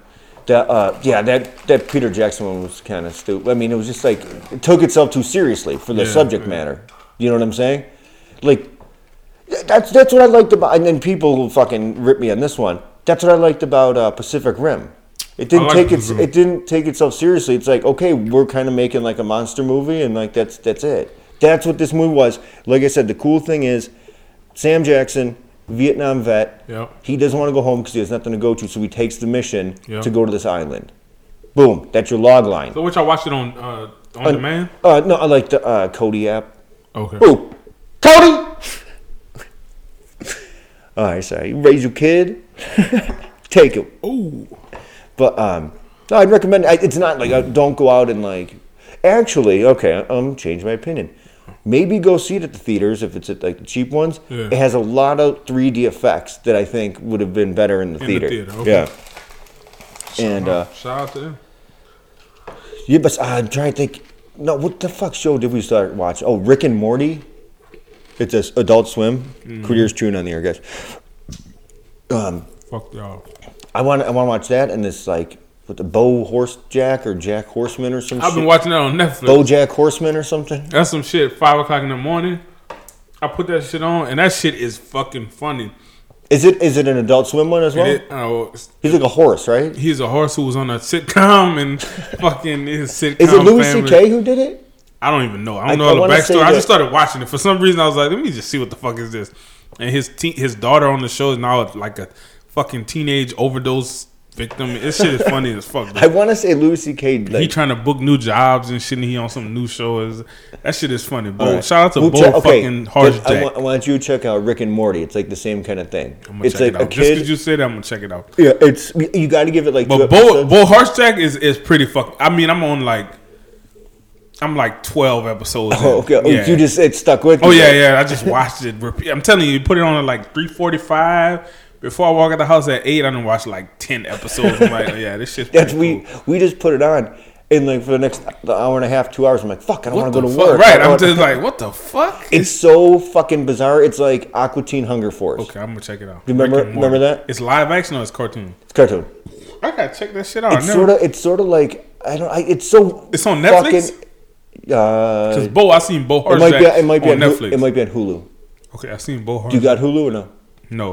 That Peter Jackson one was kind of stupid. I mean, it was just like it took itself too seriously for the subject matter. You know what I'm saying? Like that's what I liked about. And then people who fucking rip me on this one. That's what I liked about Pacific Rim. It didn't it didn't take itself seriously. It's like, okay, we're kind of making like a monster movie, and like that's it. That's what this movie was. Like I said, the cool thing is Sam Jackson, Vietnam vet. Yep. He doesn't want to go home because he has nothing to go to, so he takes the mission Yep. to go to this island. Boom, that's your log line. So which I watched it on demand. No, I like the Cody app. Okay. Ooh, Cody. All right, sorry. You raise your kid, take him. Ooh. But no, I'd recommend. It's not like don't go out and like. Actually, okay, I'm changing my opinion. Maybe go see it at the theaters if it's at like the cheap ones. Yeah. It has a lot of 3D effects that I think would have been better in the theater. Okay. Yeah. And shout out to them. yeah, but I'm trying to think. No, what the fuck show did we start watching? Oh, Rick and Morty. It's a Adult Swim. Career's chewing on the air, guys. Fuck y'all. I want to watch that and this like with the Bo Horse Jack or Jack Horseman or some shit. I've been watching that on Netflix. Bo Jack Horseman or something. That's some shit. 5 o'clock in the morning. I put that shit on, and that shit is fucking funny. Is it an Adult Swim one as well? He's like a horse, right? He's a horse who was on a sitcom and fucking his sitcom. Is it Louis family. C.K. who did it? I don't even know. I don't I know the wanna say backstory. I that- just started watching it. For some reason, I was like, let me just see what the fuck is this. And his daughter on the show is now like a fucking teenage overdose victim. This shit is funny as fuck. I want to say Louis C.K. He Like, trying to book new jobs and shit. And he on some new show. That shit is funny. Bo, all right. shout out to We'll Bo check- okay, fucking Horse but Jack. I want you to check out Rick and Morty. It's like the same kind of thing. I'm gonna It's check like it a out. Just kid. because you said that, I'm gonna check it out. Yeah, it's you got to give it like. But two Bo episodes. Horsejack is pretty fucking. I mean, I'm like 12 episodes. Oh, okay. in. Yeah. You just it stuck with. Oh you. yeah. I just watched it. I'm telling you, put it on at like 3:45. Before I walk out the house at 8, I done watched like 10 episodes. I'm like, yeah, this shit's That's pretty cool. we just put it on, and like for the next hour and a half, 2 hours, I'm like, fuck, I don't What want to the go to fuck? work. Right, I I'm want- just like, what the fuck? It's so fucking bizarre. It's like Aqua Teen Hunger Force. Okay, I'm gonna check it out. You remember- Rick and Morty. remember that? It's live action or it's cartoon? It's cartoon. I gotta check that shit out. It's sort of like it's so. It's on Netflix? fucking- Because I seen Bo it might Horsejack be. It might be on on Netflix. It might be on Hulu. Okay, I seen Bo Horsejack. Do you got Hulu or no? No.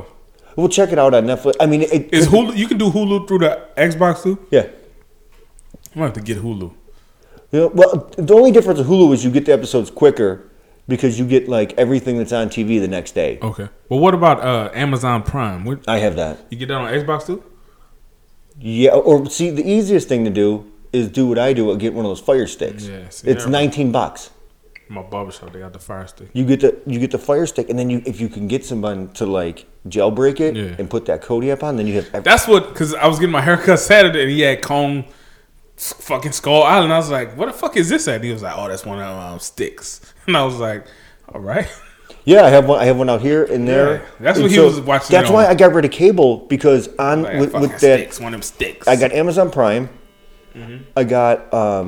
We'll check it out on Netflix. I mean, Is Hulu? You can do Hulu through the Xbox too. Yeah. I'm gonna have to get Hulu. You know, well, the only difference with Hulu is you get the episodes quicker because you get like everything that's on TV the next day. Okay. Well, what about Amazon Prime? I have that. You get that on Xbox too? Yeah, or see, the easiest thing to do is do what I do. Get one of those Fire Sticks. Yeah, see, it's $19. My barbershop, they got the Fire Stick. You get the Fire Stick, and then if you can get someone to like jailbreak it and put that Kodi app on, then you have. That's what, because I was getting my haircut Saturday, and he had Kong, fucking Skull Island. I was like, "What the fuck is this?" And he was like, "Oh, that's one of sticks." And I was like, "All right." Yeah, I have one out here and there. Yeah, that's what he was watching. That's why I got rid of cable because with that sticks, one of them sticks. I got Amazon Prime. Mm-hmm. I got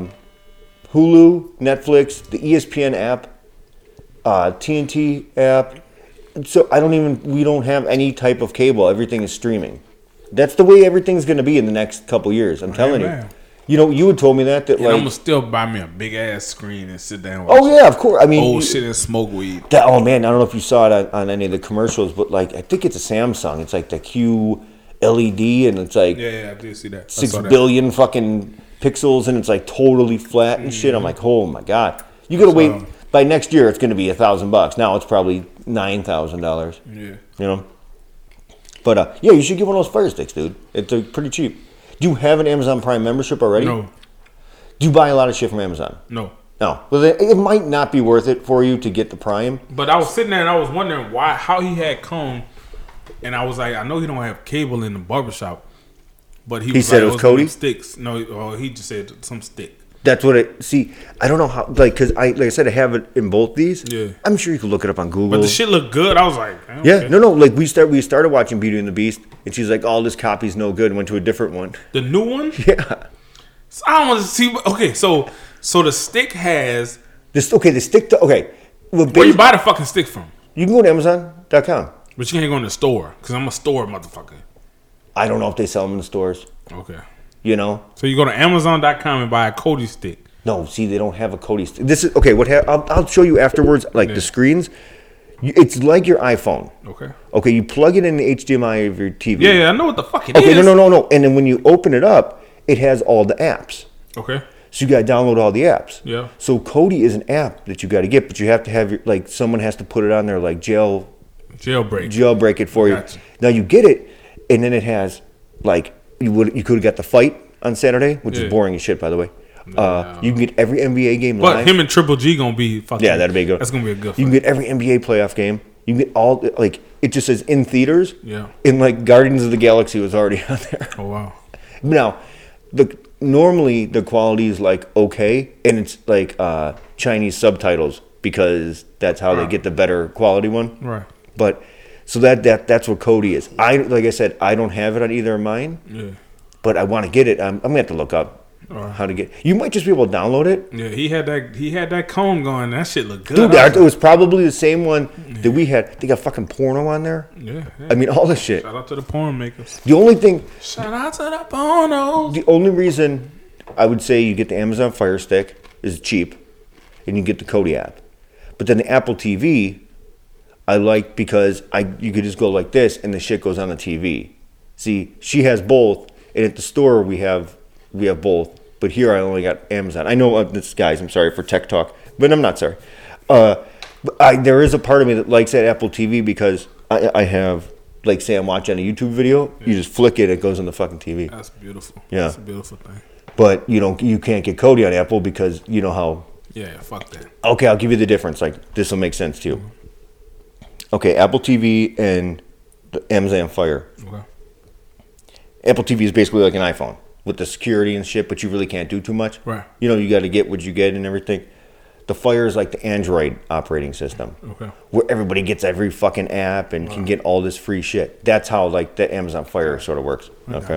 Hulu, Netflix, the ESPN app, TNT app. So we don't have any type of cable. Everything is streaming. That's the way everything's going to be in the next couple years. I'm telling you. You know, you had told me that and like I'm gonna still buy me a big ass screen and sit down. Oh yeah, of course. I mean, old shit and smoke weed. Oh man, I don't know if you saw it on any of the commercials, but like I think it's a Samsung. It's like the QLED, and it's like yeah, I did see that. 6 billion fucking pixels, and it's like totally flat and shit. I'm like, oh my god, you gotta wait. By next year, it's gonna be $1,000. Now it's probably $9,000. Yeah, you know. But yeah, you should get one of those Fire Sticks, dude. It's pretty cheap. Do you have an Amazon Prime membership already? No. Do you buy a lot of shit from Amazon? No. No. Well, it might not be worth it for you to get the Prime. But I was sitting there and I was wondering how he had Cone, and I was like, I know he don't have cable in the barbershop, but he said like, it was Kodi? Sticks. No, he just said some stick. That's what I don't know how, like, because like I said, I have it in both these. Yeah. I'm sure you could look it up on Google. But the shit looked good. I was like, yeah, okay. no, like we started watching Beauty and the Beast, and she's like, "Oh, this copy's no good," and went to a different one. The new one? Yeah. So I don't want to see. Okay, so the stick has this. Okay, the stick. Well, where you buy the fucking stick from? You can go to Amazon.com. But you can't go in the store because I'm a store motherfucker. I don't know if they sell them in the stores. Okay. You know. So you go to Amazon.com and buy a Kodi stick. No, see, they don't have a Kodi stick. This is okay. I'll show you afterwards. Like the screens, it's like your iPhone. Okay. Okay, you plug it in the HDMI of your TV. Yeah, I know what the fuck it is. Okay, no. And then when you open it up, it has all the apps. Okay. So you got to download all the apps. Yeah. So Kodi is an app that you got to get, but you have to have someone has to put it on there, like jailbreak it for you. Gotcha. Now you get it, and then it has like you could have got the fight on Saturday, which is boring as shit, by the way. No. You can get every NBA game live. But him and Triple G gonna be fucking. Yeah, that'd be good. That's gonna be a good fight. You can get every NBA playoff game. You can get all it just says in theaters. Yeah. And like Guardians of the Galaxy was already on there. Oh wow. Now, normally the quality is like okay, and it's like Chinese subtitles because that's how they get the better quality one. Right. But so that's what Kodi is. Like I said, I don't have it on either of mine. Yeah. But I want to get it. I'm gonna have to look up how to get. You might just be able to download it. Yeah, he had that cone going. That shit looked good. Dude, it was probably the same one that we had. They got fucking porno on there. Yeah. I mean, all this shit. Shout out to the porn makers. The only thing. Shout out to the pornos. The only reason I would say you get the Amazon Fire Stick is cheap, and you get the Kodi app. But then the Apple TV, I like because you could just go like this, and the shit goes on the TV. See, she has both, and at the store we have both. But here I only got Amazon. I know this, guys. I'm sorry for tech talk, but I'm not sorry. But there is a part of me that likes that Apple TV because I have, like, say I'm watching a YouTube video, you just flick it goes on the fucking TV. That's beautiful. Yeah, that's a beautiful thing. But you can't get Kodi on Apple because you know how. Yeah, fuck that. Okay, I'll give you the difference. Like, this will make sense to you. Okay, Apple TV and the Amazon Fire. Okay. Apple TV is basically like an iPhone with the security and shit, but you really can't do too much. Right. You know, you got to get what you get and everything. The Fire is like the Android operating system. Okay. Where everybody gets every fucking app and can get all this free shit. That's how, like, the Amazon Fire sort of works. Okay.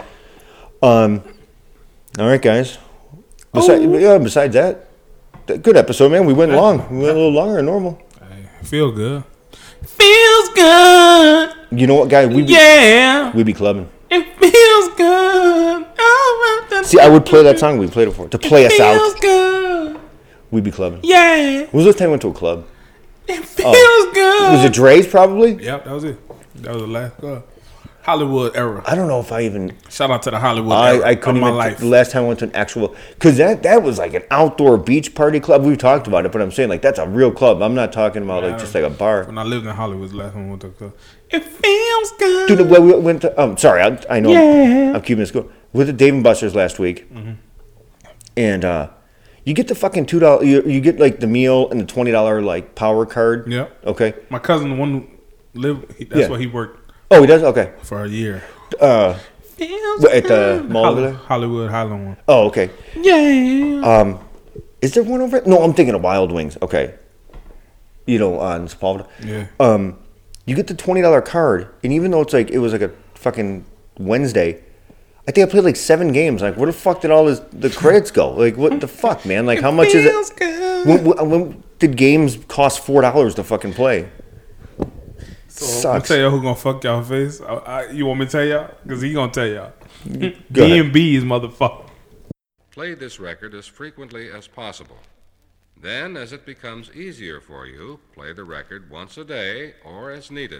All right, guys. Besides that, good episode, man. We went long. We went a little longer than normal. I feel good. Feels good. You know what, guys? We be clubbing. It feels good. Oh, see, I would play that song we played it for to play us out. Feels good. We be clubbing. Yeah. When was the last time I went to a club? It feels good. Was it Dre's probably? Yep, that was it. That was the last Hollywood era. I don't know if I even. Shout out to the Hollywood era I couldn't of my even. life. The last time I went to an actual, because that was like an outdoor beach party club. We've talked about it, but I'm saying like that's a real club. I'm not talking about like just like a bar. When I lived in Hollywood, the last time I went to a club. It feels good. Dude, we went to. Sorry, I know. Yeah. I'm keeping this going. We went to Dave and Buster's last week, and you get the fucking $2. You get like the meal and the $20 like power card. Yeah. Okay. My cousin, the one who lived, that's where he worked. Oh, he does. Okay. For a year. At the mall over there? Hollywood Highland one. Oh, okay. Yeah. Is there one over? No, I'm thinking of Wild Wings. Okay. You know, on Sepulveda. Yeah. You get the $20 card, and even though it was like a fucking Wednesday, I think I played like 7 games. Like, where the fuck did all the credits go? Like, what the fuck, man? Like, how much is it? When did games cost $4 to fucking play? So I'm gonna tell y'all who gonna fuck y'all face. You want me to tell y'all? Because he gonna tell y'all. Go ahead. B&B's motherfucker. Play this record as frequently as possible. Then, as it becomes easier for you, play the record once a day or as needed.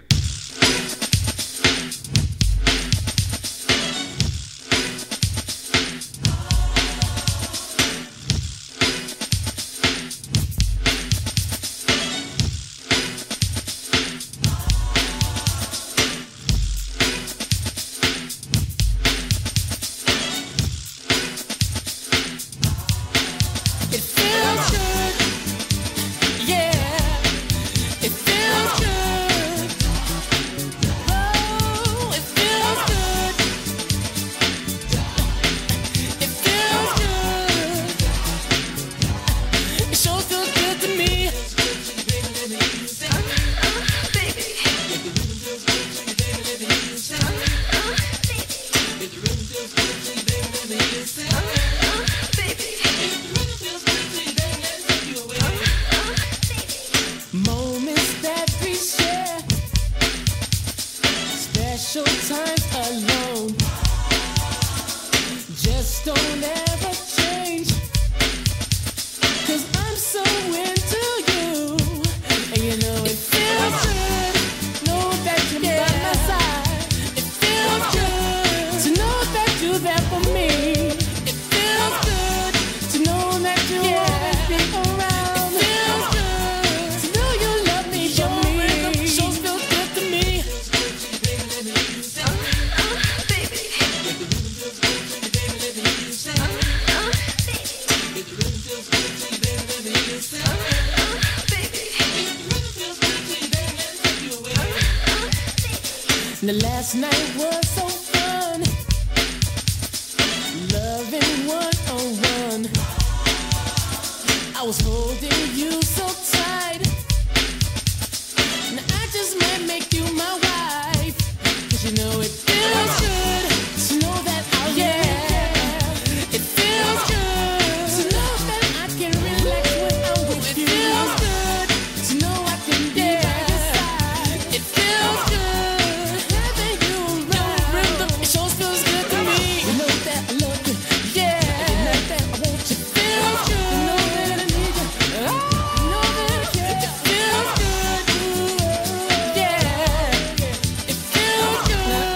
The last night was so fun, loving one-on-one. I was holding you so tight. Now I just might make you my wife, 'cause you know it feels good to know that I'll It feels good to know that I can relax when I'm with you. It feels good to know I can be by your side. It feels good having you around. It sure feels good to me. You know that I love you, every night that I want you. It feels good. You know that I need you. You know that I care. It feels good. It feels good.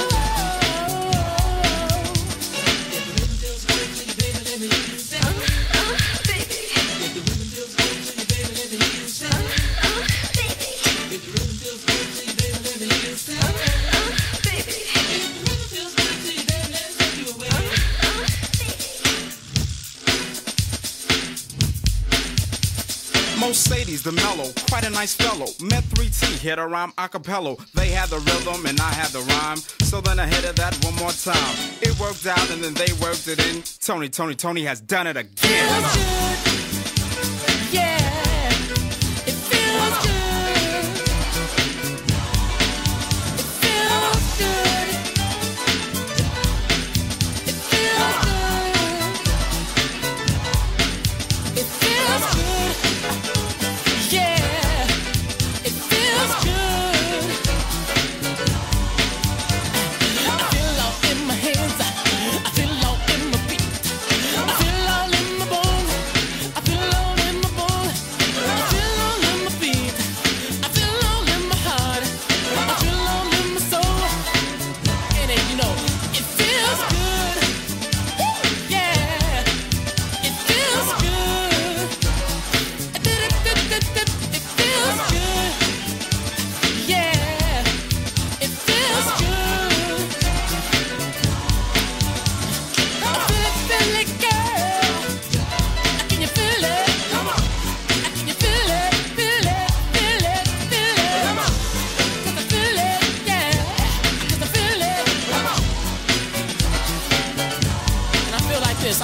Most Sadies, the mellow, quite a nice fellow. Met 3T, hit a rhyme a cappella. They had the rhythm and I had the rhyme. So then I hit it that one more time. It worked out and then they worked it in. Tony has done it again.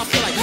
I feel like